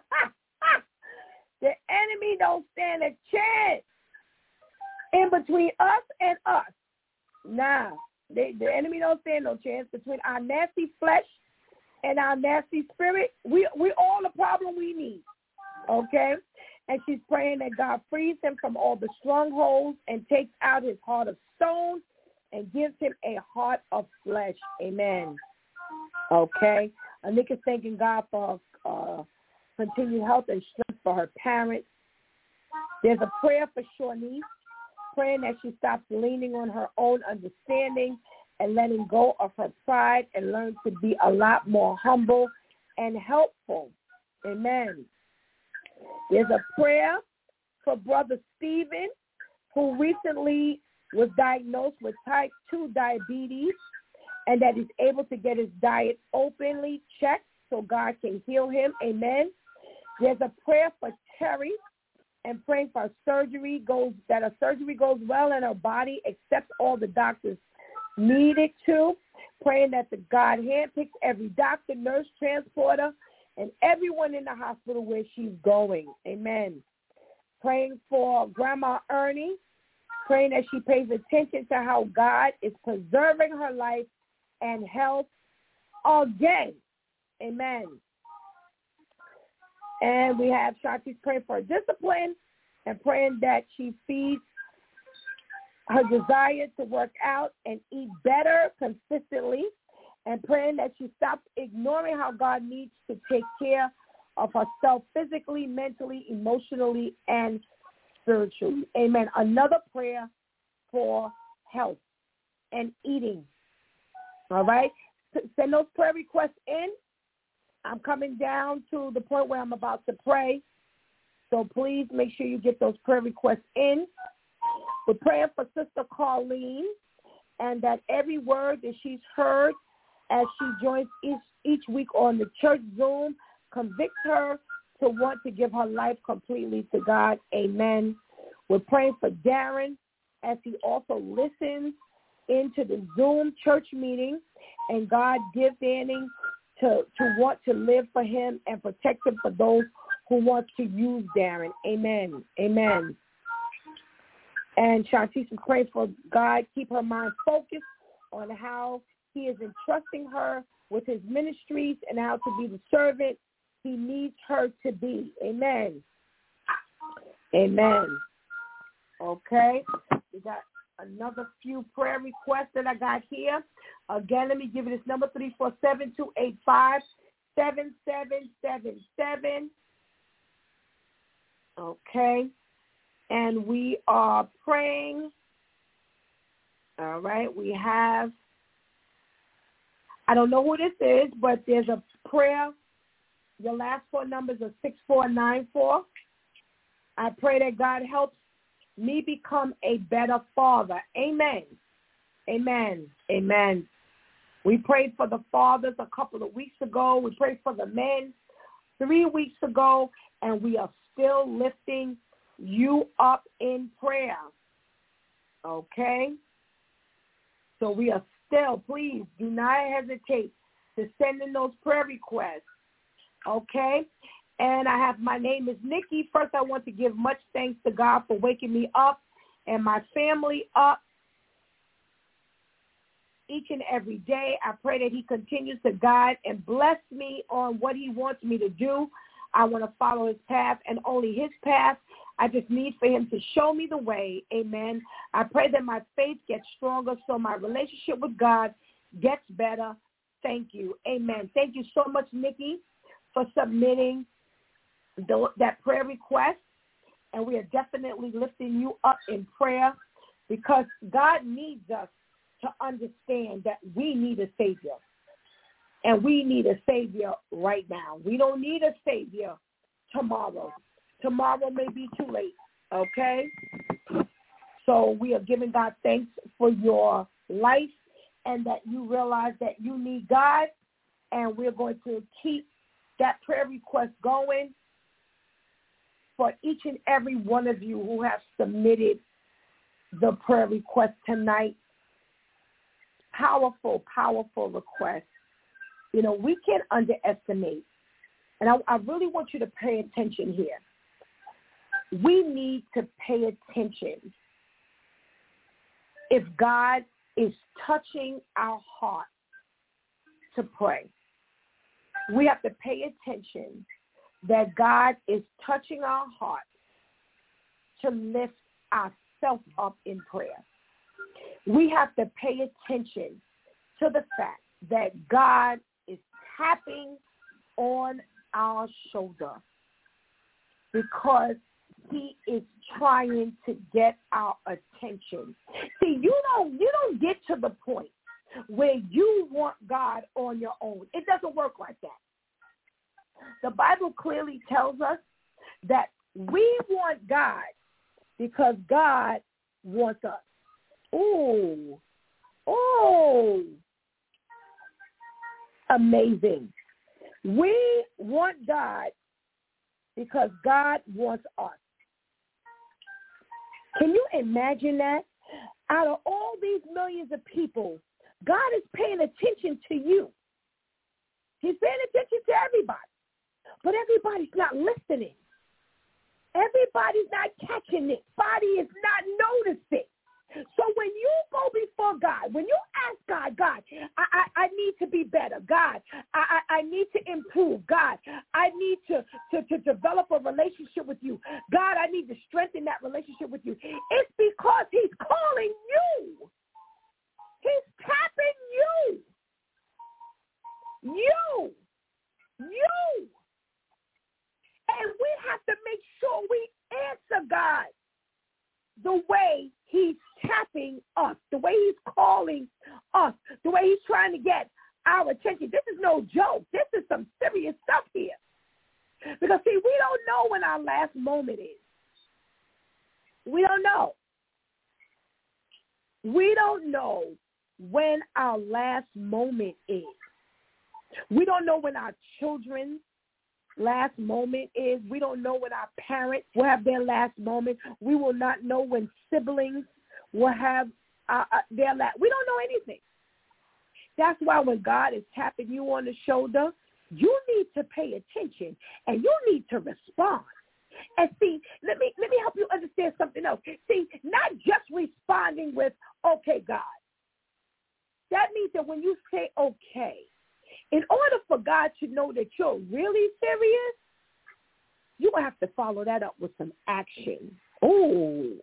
The enemy don't stand a chance in between us and us. Nah. The enemy don't stand no chance between our nasty flesh and our nasty spirit. We all the problem we need, okay? And she's praying that God frees him from all the strongholds and takes out his heart of stone and gives him a heart of flesh. Amen. Okay? Anika's thanking God for continued health and strength for her parents. There's a prayer for Shawnice, praying that she stops leaning on her own understanding and letting go of her pride and learn to be a lot more humble and helpful. Amen. There's a prayer for Brother Stephen, who recently was diagnosed with type 2 diabetes and that he's able to get his diet openly checked so God can heal him. Amen. There's a prayer for Terry, and praying for that a surgery goes well and her body accepts all the doctors need it to. Praying that the God handpicks every doctor, nurse, transporter, and everyone in the hospital where she's going. Amen. Praying for Grandma Ernie, praying that she pays attention to how God is preserving her life and health again. Amen. And we have Shanti's praying for her discipline and praying that she feeds her desire to work out and eat better consistently, and praying that she stops ignoring how God needs to take care of herself physically, mentally, emotionally, and spiritually. Amen. Another prayer for health and eating. All right? Send those prayer requests in. I'm coming down to the point where I'm about to pray. So please make sure you get those prayer requests in. We're praying for Sister Carlene, and that every word that she's heard as she joins each week on the church Zoom convicts her to want to give her life completely to God. Amen. We're praying for Darren, as he also listens into the Zoom church meeting. And God give Danny to want to live for him and protect him for those who want to use Darren. Amen. Amen. And Shantice is praying for God, keep her mind focused on how he is entrusting her with his ministries and how to be the servant he needs her to be. Amen. Amen. Okay. We got another few prayer requests that I got here. Again, let me give you this number, 347-285-7777. Okay. And we are praying. All right. We have, I don't know who this is, but there's a prayer. Your last four numbers are 6494. I pray that God helps me become a better father. Amen. Amen. Amen. We prayed for the fathers a couple of weeks ago. We prayed for the men 3 weeks ago, and we are still lifting you up in prayer. Okay? So we are still, please do not hesitate to send in those prayer requests. Okay? And I have, my name is Nikki. First, I want to give much thanks to God for waking me up and my family up each and every day. I pray that he continues to guide and bless me on what he wants me to do. I want to follow his path and only his path. I just need for him to show me the way. Amen. I pray that my faith gets stronger so my relationship with God gets better. Thank you. Amen. Thank you so much, Nikki, for submitting that prayer request. And we are definitely lifting you up in prayer because God needs us to understand that we need a Savior. And we need a Savior right now. We don't need a Savior tomorrow. Tomorrow may be too late, okay? So we are giving God thanks for your life and that you realize that you need God, and we're going to keep that prayer request going for each and every one of you who have submitted the prayer request tonight. Powerful, powerful request. You know, we can't underestimate, and I really want you to pay attention here. We need to pay attention if God is touching our heart to pray. We have to pay attention that God is touching our heart to lift ourselves up in prayer. We have to pay attention to the fact that God is tapping on our shoulder because he is trying to get our attention. See, you don't get to the point where you want God on your own. It doesn't work like that. The Bible clearly tells us that we want God because God wants us. Oh, amazing. We want God because God wants us. Can you imagine that? Out of all these millions of people, God is paying attention to you. He's paying attention to everybody. But everybody's not listening. Everybody's not catching it. Body is not noticing. So when you go before God, when you ask God, I need to be better. God, I need to improve. God, I need to develop a relationship with you. God, I need to strengthen that relationship with you. It's because he's calling you. He's tapping you. You. And we have to make sure we answer God the way he's tapping us, the way he's calling us, the way he's trying to get our attention. This is no joke. This is some serious stuff here. Because, see, we don't know when our last moment is. We don't know. We don't know when our last moment is. We don't know when our children's last moment is. We don't know when our parents will have their last moment. We will not know when siblings will have their last. We don't know anything. That's why when God is tapping you on the shoulder, you need to pay attention and you need to respond. And see, let me help you understand something else. See, not just responding with, okay, God. That means that when you say okay, in order for God to know that you're really serious, you will have to follow that up with some action. Oh.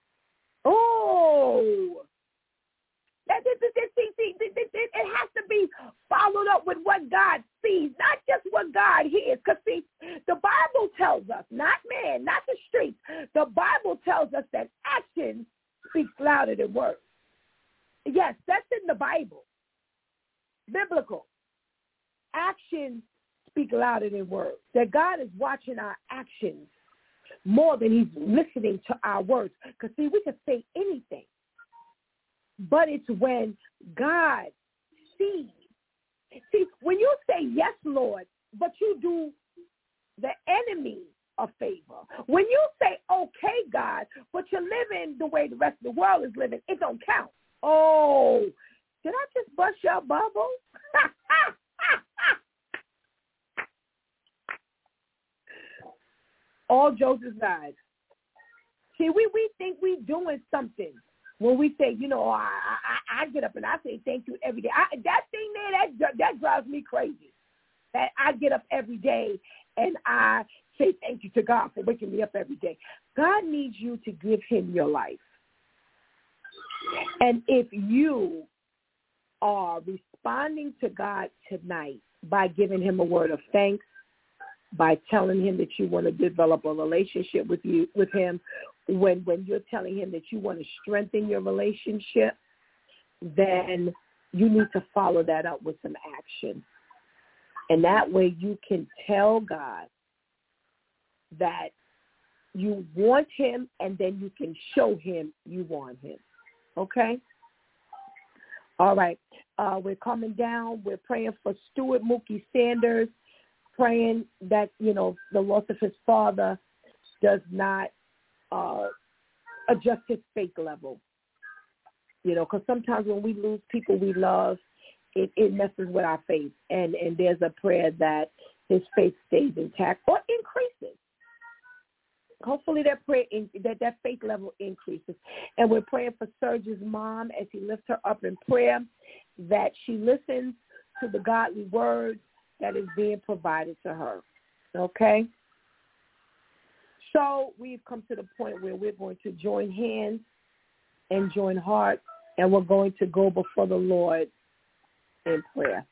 It has to be followed up with what God sees, not just what God hears. Because, see, the Bible tells us, not man, not the streets, the Bible tells us that action speaks louder than words. Yes, that's in the Bible. Biblical. Actions speak louder than words. That God is watching our actions more than he's listening to our words. Because, see, we can say anything. But it's when God sees. See, when you say, yes, Lord, but you do the enemy a favor. When you say, okay, God, but you're living the way the rest of the world is living, it don't count. Oh, did I just bust your bubble? All jokes aside. See, we think we doing something when we say, I get up and I say thank you every day. That thing there, that drives me crazy. That I get up every day and I say thank you to God for waking me up every day. God needs you to give him your life. And if you are responding to God tonight by giving him a word of thanks, by telling him that you want to develop a relationship with him, when you're telling him that you want to strengthen your relationship, then you need to follow that up with some action. And that way you can tell God that you want him, and then you can show him you want him. Okay? All right. We're coming down. We're praying for Stuart Mookie Sanders, praying that, the loss of his father does not adjust his faith level. Because sometimes when we lose people we love, it messes with our faith. And there's a prayer that his faith stays intact or increases. Hopefully that faith level increases. And we're praying for Serge's mom as he lifts her up in prayer, that she listens to the godly word that is being provided to her. Okay? So we've come to the point where we're going to join hands and join hearts, and we're going to go before the Lord in prayer.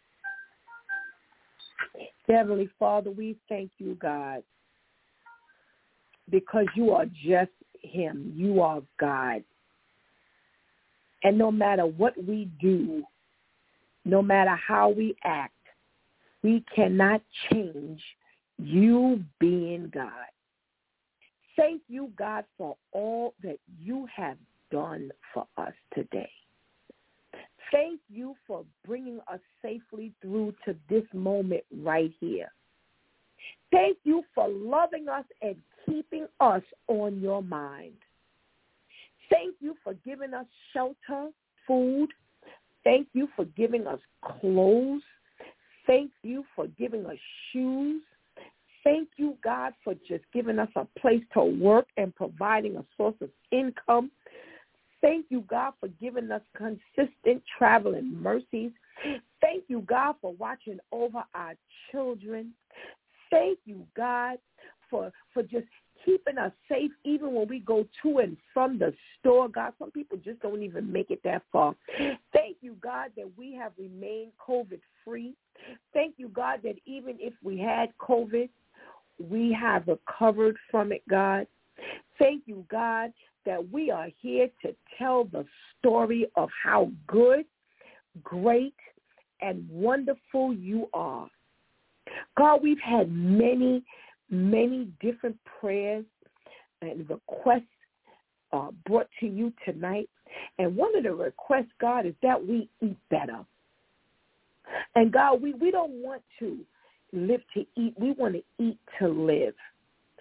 Heavenly Father, we thank you, God, because you are just him. You are God. And no matter what we do, no matter how we act, we cannot change you being God. Thank you, God, for all that you have done for us today. Thank you for bringing us safely through to this moment right here. Thank you for loving us and keeping us on your mind. Thank you for giving us shelter, food. Thank you for giving us clothes. Thank you for giving us shoes. Thank you, God, for just giving us a place to work and providing a source of income. Thank you, God, for giving us consistent traveling mercies. Thank you, God, for watching over our children. Thank you, God, for just keeping us safe even when we go to and from the store. God, some people just don't even make it that far. Thank you, God, that we have remained COVID-free. Thank you, God, that even if we had COVID, we have recovered from it, God. Thank you, God, that we are here to tell the story of how good, great, and wonderful you are. God, we've had many, many different prayers and requests brought to you tonight. And one of the requests, God, is that we eat better. And God, we don't want to live to eat. We want to eat to live.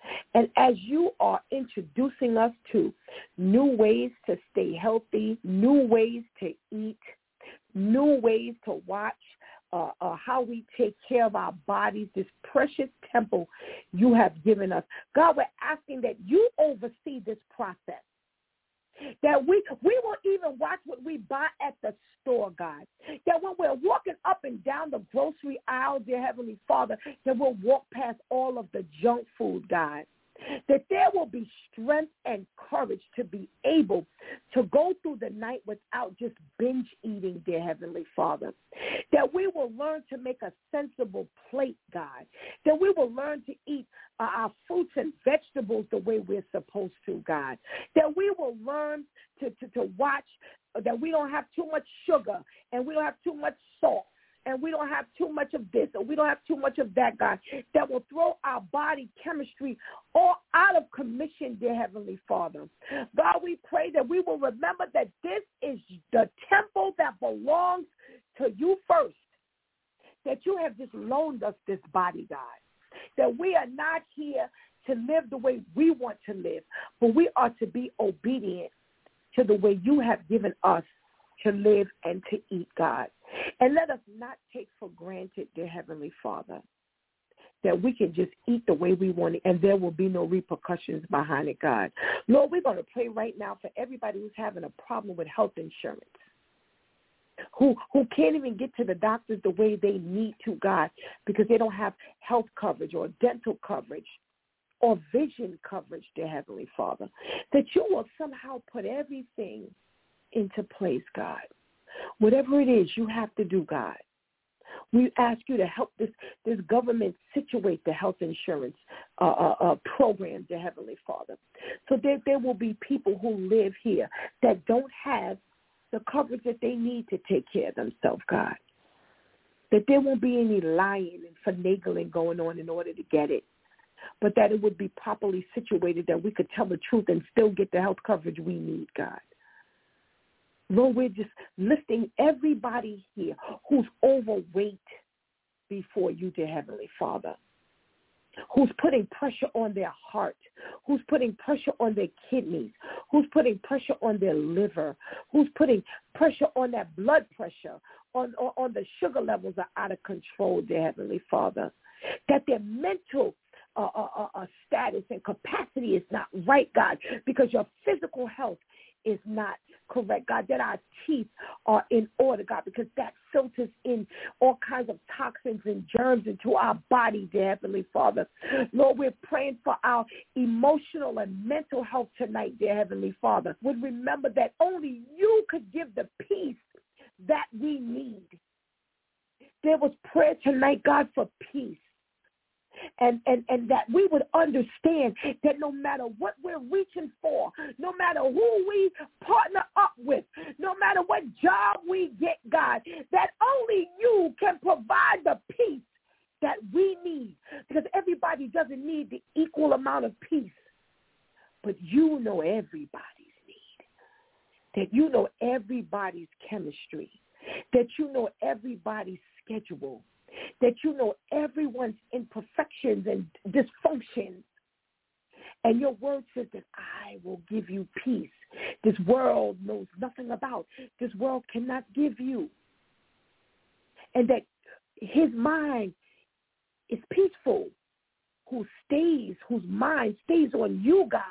And as you are introducing us to new ways to stay healthy, new ways to eat, new ways to watch how we take care of our bodies, this precious temple you have given us. God, we're asking that you oversee this process, that we will even watch what we buy at the store, God, that when we're walking up and down the grocery aisle, dear Heavenly Father, that we'll walk past all of the junk food, God, that there will be strength and courage to be able to go through the night without just binge eating, dear Heavenly Father, that we will learn to make a sensible plate, God, that we will learn to eat our fruits and vegetables the way we're supposed to, God, that we will learn to watch that we don't have too much sugar and we don't have too much salt, and we don't have too much of this, or we don't have too much of that, God, that will throw our body chemistry all out of commission, dear Heavenly Father. God, we pray that we will remember that this is the temple that belongs to you first, that you have just loaned us this body, God, that we are not here to live the way we want to live, but we are to be obedient to the way you have given us to live and to eat, God. And let us not take for granted, dear Heavenly Father, that we can just eat the way we want it and there will be no repercussions behind it, God. Lord, we're going to pray right now for everybody who's having a problem with health insurance, who can't even get to the doctors the way they need to, God, because they don't have health coverage or dental coverage or vision coverage, dear Heavenly Father, that you will somehow put everything into place, God. Whatever it is you have to do, God, we ask you to help this government situate the health insurance program, dear Heavenly Father, so that there will be people who live here that don't have the coverage that they need to take care of themselves, God, that there won't be any lying and finagling going on in order to get it, but that it would be properly situated, that we could tell the truth and still get the health coverage we need, God. Lord, we're just lifting everybody here who's overweight before you, dear Heavenly Father, who's putting pressure on their heart, who's putting pressure on their kidneys, who's putting pressure on their liver, who's putting pressure on that blood pressure, on the sugar levels are out of control, dear Heavenly Father, that their mental status and capacity is not right, God, because your physical health is not correct, God, that our teeth are in order, God, because that filters in all kinds of toxins and germs into our body, dear Heavenly Father. Lord, we're praying for our emotional and mental health tonight, dear Heavenly Father. We remember that only you could give the peace that we need. There was prayer tonight, God, for peace. And that we would understand that no matter what we're reaching for, no matter who we partner up with, no matter what job we get, God, that only you can provide the peace that we need, because everybody doesn't need the equal amount of peace, but you know everybody's need, that you know everybody's chemistry, that you know everybody's schedule, that you know everyone's imperfections and dysfunctions. And your word says that I will give you peace. This world knows nothing about. This world cannot give you. And that his mind is peaceful, whose mind stays on you, God.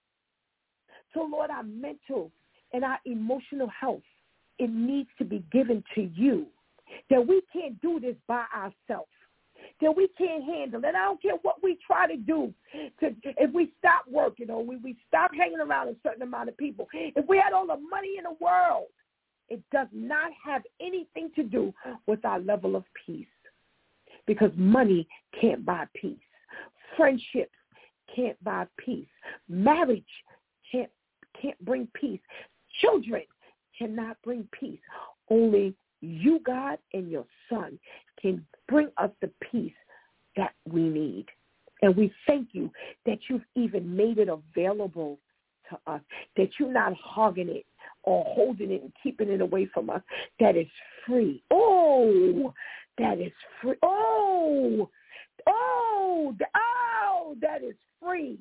So, Lord, our mental and our emotional health, it needs to be given to you. That we can't do this by ourselves, that we can't handle it. I don't care what we try to do. If we stop working or we stop hanging around a certain amount of people, if we had all the money in the world, it does not have anything to do with our level of peace, because money can't buy peace. Friendships can't buy peace. Marriage can't bring peace. Children cannot bring peace. Only you, God, and your Son can bring us the peace that we need. And we thank you that you've even made it available to us, that you're not hogging it or holding it and keeping it away from us, that is free. Oh, that is free. that is free.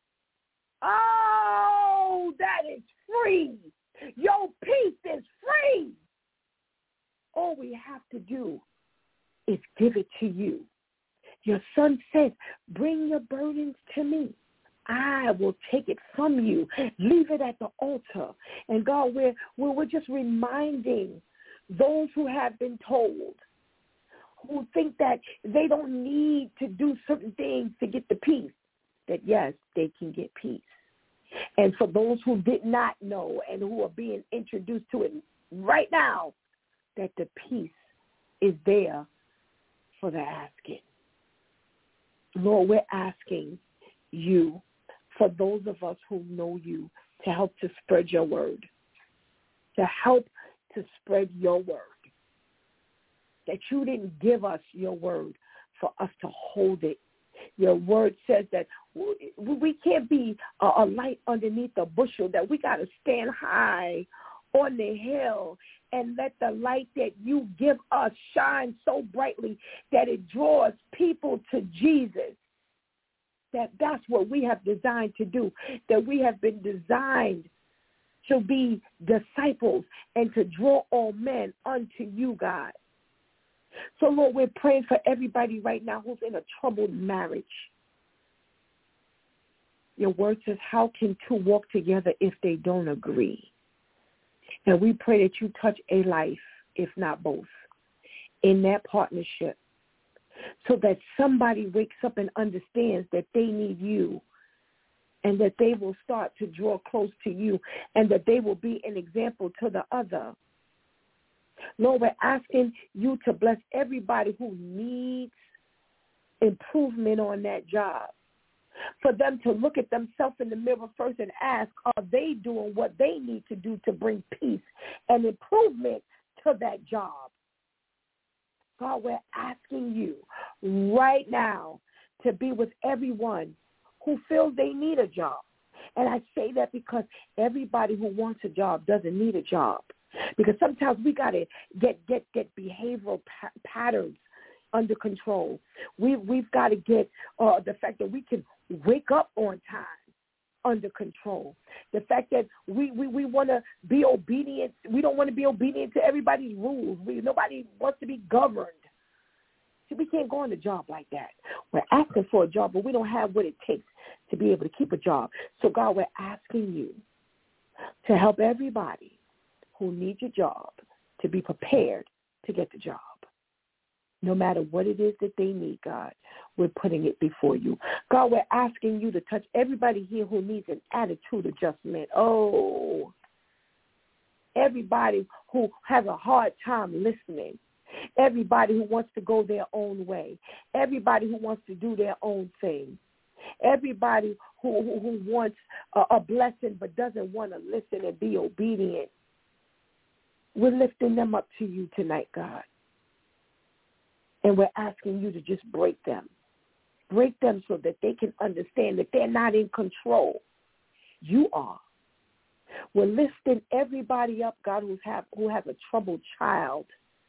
Oh, that is free. Your peace is free. All we have to do is give it to you. Your son says, bring your burdens to me. I will take it from you. Leave it at the altar. And God, we're just reminding those who have been told, who think that they don't need to do certain things to get the peace, that yes, they can get peace. And for those who did not know and who are being introduced to it right now, that the peace is there for the asking. Lord, we're asking you, for those of us who know you, to help to spread your word, to help to spread your word, that you didn't give us your word for us to hold it. Your word says that we can't be a light underneath a bushel, that we got to stand high on the hill and let the light that you give us shine so brightly that it draws people to Jesus. That's what we have designed to do, that we have been designed to be disciples and to draw all men unto you, God. So, Lord, we're praying for everybody right now who's in a troubled marriage. Your word says, how can two walk together if they don't agree? And we pray that you touch a life, if not both, in that partnership, so that somebody wakes up and understands that they need you, and that they will start to draw close to you, and that they will be an example to the other. Lord, we're asking you to bless everybody who needs improvement on that job, for them to look at themselves in the mirror first and ask, are they doing what they need to do to bring peace and improvement to that job? God, we're asking you right now to be with everyone who feels they need a job. And I say that because everybody who wants a job doesn't need a job. Because sometimes we got to get behavioral patterns under control. We've got to get the fact that we can wake up on time under control. The fact that we want to be obedient. We don't want to be obedient to everybody's rules. Nobody wants to be governed. See, we can't go on a job like that. We're asking for a job, but we don't have what it takes to be able to keep a job. So, God, we're asking you to help everybody who needs a job to be prepared to get the job. No matter what it is that they need, God, we're putting it before you. God, we're asking you to touch everybody here who needs an attitude adjustment. Oh, everybody who has a hard time listening. Everybody who wants to go their own way. Everybody who wants to do their own thing. Everybody who wants a blessing but doesn't want to listen and be obedient. We're lifting them up to you tonight, God. And we're asking you to just break them. Break them so that they can understand that they're not in control. You are. We're lifting everybody up, God, who has a troubled child,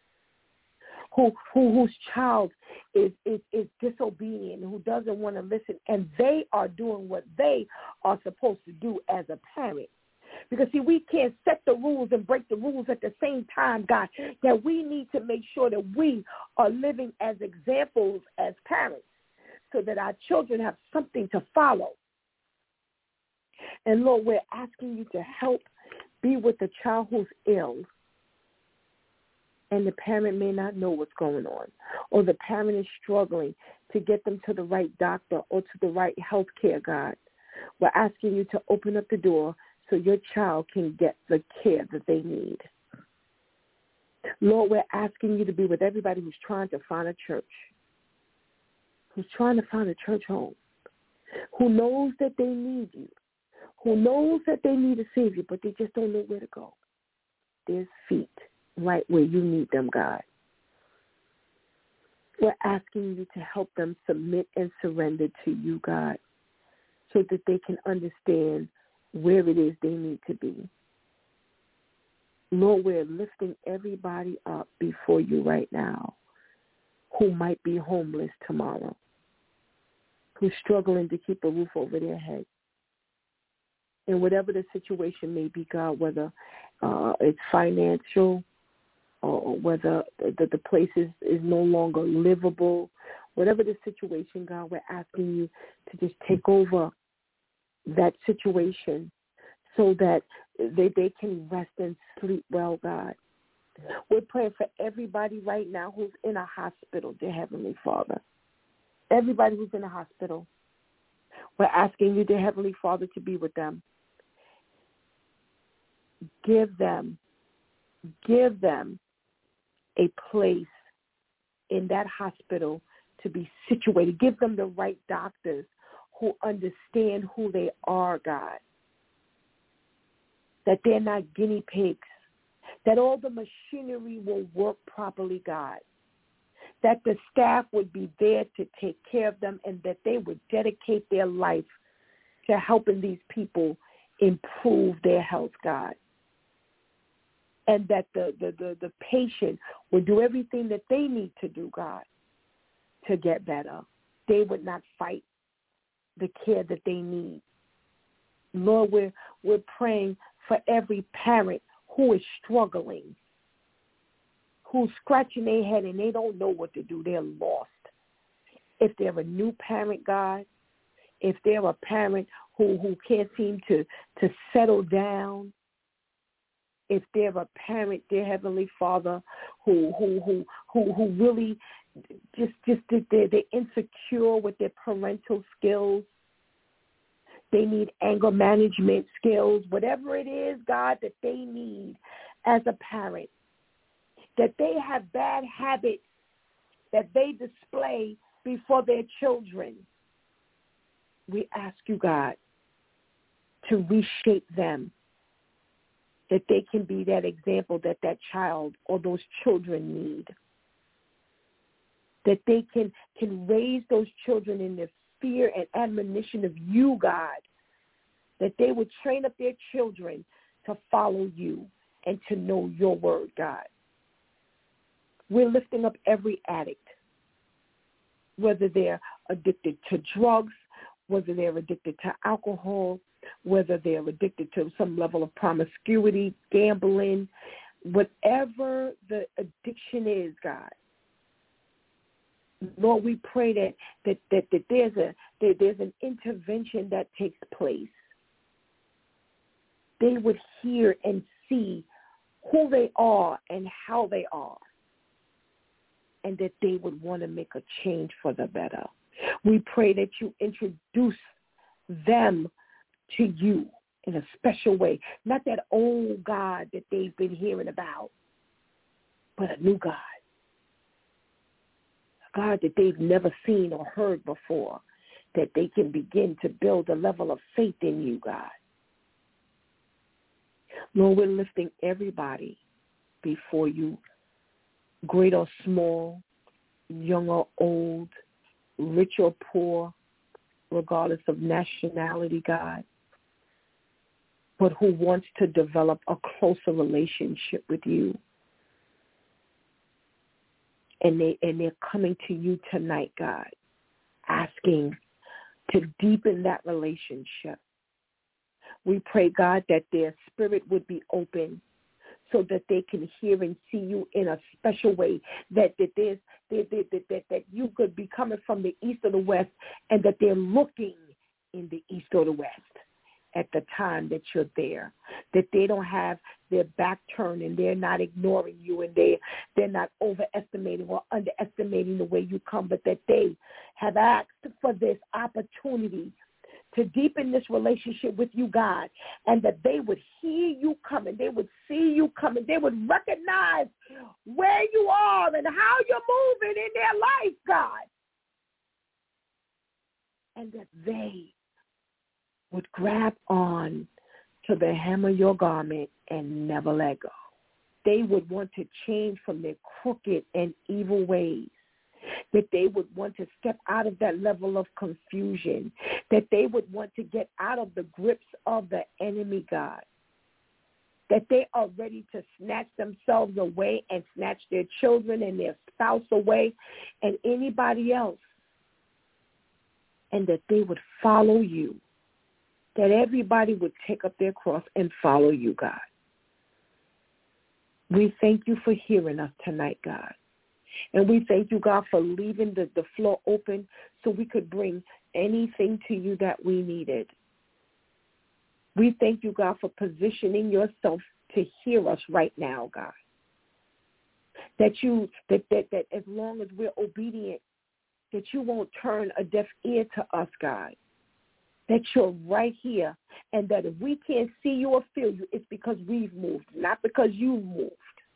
whose child is disobedient, who doesn't want to listen, and they are doing what they are supposed to do as a parent. Because, see, we can't set the rules and break the rules at the same time, God, that we need to make sure that we are living as examples as parents so that our children have something to follow. And, Lord, we're asking you to help be with the child who's ill, and the parent may not know what's going on, or the parent is struggling to get them to the right doctor or to the right health care, God. We're asking you to open up the door so your child can get the care that they need. Lord, we're asking you to be with everybody who's trying to find a church, who's trying to find a church home, who knows that they need you, who knows that they need a Savior, but they just don't know where to go. There's feet right where you need them, God. We're asking you to help them submit and surrender to you, God, so that they can understand where it is they need to be. Lord, we're lifting everybody up before you right now who might be homeless tomorrow, who's struggling to keep a roof over their head. And whatever the situation may be, God, whether it's financial or whether the place is no longer livable, whatever the situation, God, we're asking you to just take over that situation so that they can rest and sleep well, God. We're praying for everybody right now who's in a hospital, dear Heavenly Father. Everybody who's in a hospital. We're asking you, dear Heavenly Father, to be with them. Give them a place in that hospital to be situated. Give them the right doctors who understand who they are, God. That they're not guinea pigs. That all the machinery will work properly, God. That the staff would be there to take care of them and that they would dedicate their life to helping these people improve their health, God. And that the patient would do everything that they need to do, God, to get better. They would not fight the care that they need. Lord, we're praying for every parent who is struggling, who's scratching their head and they don't know what to do. They're lost. If they're a new parent, God, if they're a parent who can't seem to settle down, if they're a parent, dear Heavenly Father, who really just they're insecure with their parental skills. They need anger management skills, whatever it is, God, that they need as a parent. That they have bad habits that they display before their children. We ask you, God, to reshape them, that they can be that example that child or those children need. That they can raise those children in the fear and admonition of you, God. That they would train up their children to follow you and to know your word, God. We're lifting up every addict, whether they're addicted to drugs, whether they're addicted to alcohol, whether they're addicted to some level of promiscuity, gambling, whatever the addiction is, God. Lord, we pray that there's an intervention that takes place. They would hear and see who they are and how they are, and that they would want to make a change for the better. We pray that you introduce them to you in a special way. Not that old God that they've been hearing about, but a new God. A God that they've never seen or heard before, that they can begin to build a level of faith in you, God. Lord, we're lifting everybody before you, great or small, young or old, rich or poor, regardless of nationality, God, but who wants to develop a closer relationship with you. And they're coming to you tonight, God, asking to deepen that relationship. We pray, God, that their spirit would be open so that they can hear and see you in a special way, that you could be coming from the east or the west, and that they're looking in the east or the west at the time that you're there, that they don't have their back turned and they're not ignoring you and they're not overestimating or underestimating the way you come, but that they have asked for this opportunity to deepen this relationship with you, God, and that they would hear you coming, they would see you coming, they would recognize where you are and how you're moving in their life, God, and that they would grab on to the hem of your garment and never let go. They would want to change from their crooked and evil ways, that they would want to step out of that level of confusion, that they would want to get out of the grips of the enemy, God, that they are ready to snatch themselves away and snatch their children and their spouse away and anybody else and that they would follow you, that everybody would take up their cross and follow you, God. We thank you for hearing us tonight, God. And we thank you, God, for leaving the floor open so we could bring anything to you that we needed. We thank you, God, for positioning yourself to hear us right now, God. That as long as we're obedient, that you won't turn a deaf ear to us, God. That you're right here, and that if we can't see you or feel you, it's because we've moved, not because you've moved.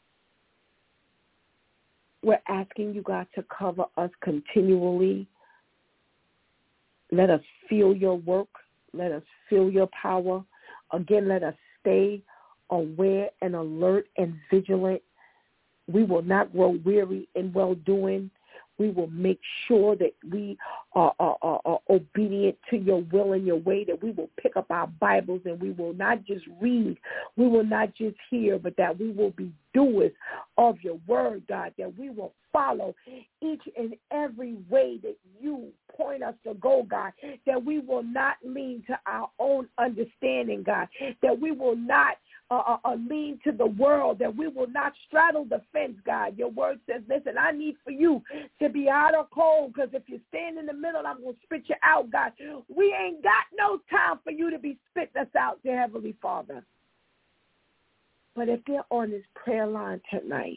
We're asking you, God, to cover us continually. Let us feel your work. Let us feel your power. Again, let us stay aware and alert and vigilant. We will not grow weary in well-doing. We will make sure that we are obedient to your will and your way, that we will pick up our Bibles and we will not just read, we will not just hear, but that we will be doers of your word, God, that we will follow each and every way that you point us to go, God, that we will not lean to our own understanding, God, that we will not lean to the world, that we will not straddle the fence, God. Your word says, listen, I need for you to be hot or cold, because if you stand in the middle, I'm going to spit you out, God. We ain't got no time for you to be spitting us out, dear Heavenly Father. But if they're on this prayer line tonight,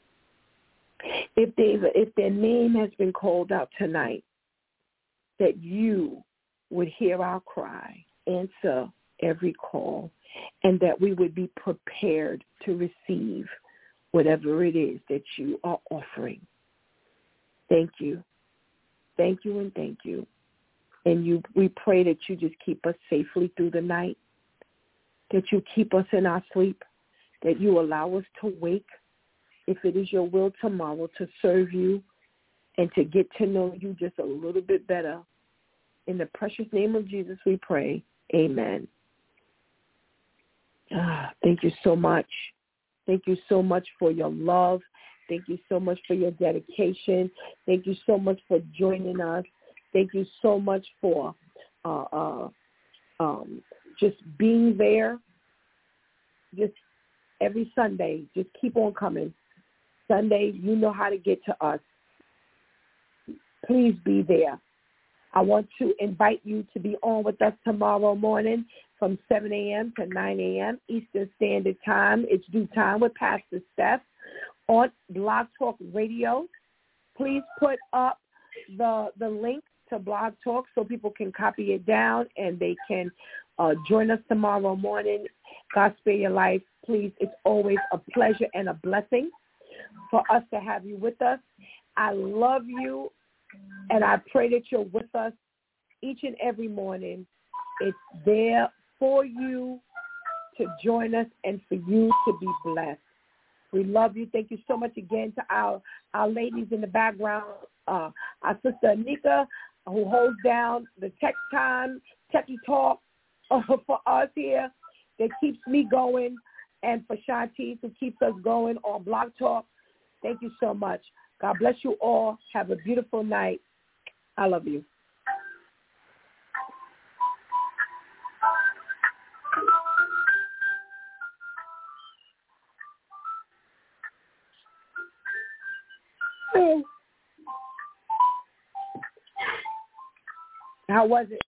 if their name has been called out tonight, that you would hear our cry, answer every call, and that we would be prepared to receive whatever it is that you are offering. Thank you. Thank you and thank you. And we pray that you just keep us safely through the night, that you keep us in our sleep, that you allow us to wake, if it is your will tomorrow, to serve you and to get to know you just a little bit better. In the precious name of Jesus we pray. Amen. Thank you so much. Thank you so much for your love. Thank you so much for your dedication. Thank you so much for joining us. Thank you so much for just being there. Just every Sunday, just keep on coming. Sunday, you know how to get to us. Please be there. I want to invite you to be on with us tomorrow morning from 7 a.m. to 9 a.m. Eastern Standard Time. It's Due Time with Pastor Steph on Blog Talk Radio. Please put up the link to Blog Talk so people can copy it down and they can join us tomorrow morning. God spare your life. Please, it's always a pleasure and a blessing for us to have you with us. I love you, and I pray that you're with us each and every morning. It's there for you to join us and for you to be blessed. We love you. Thank you so much again to our ladies in the background, our sister Anika, who holds down the techie talk for us here, that keeps me going, and for Shantice, who keeps us going on Blog Talk. Thank you so much. God bless you all. Have a beautiful night. I love you. How was it?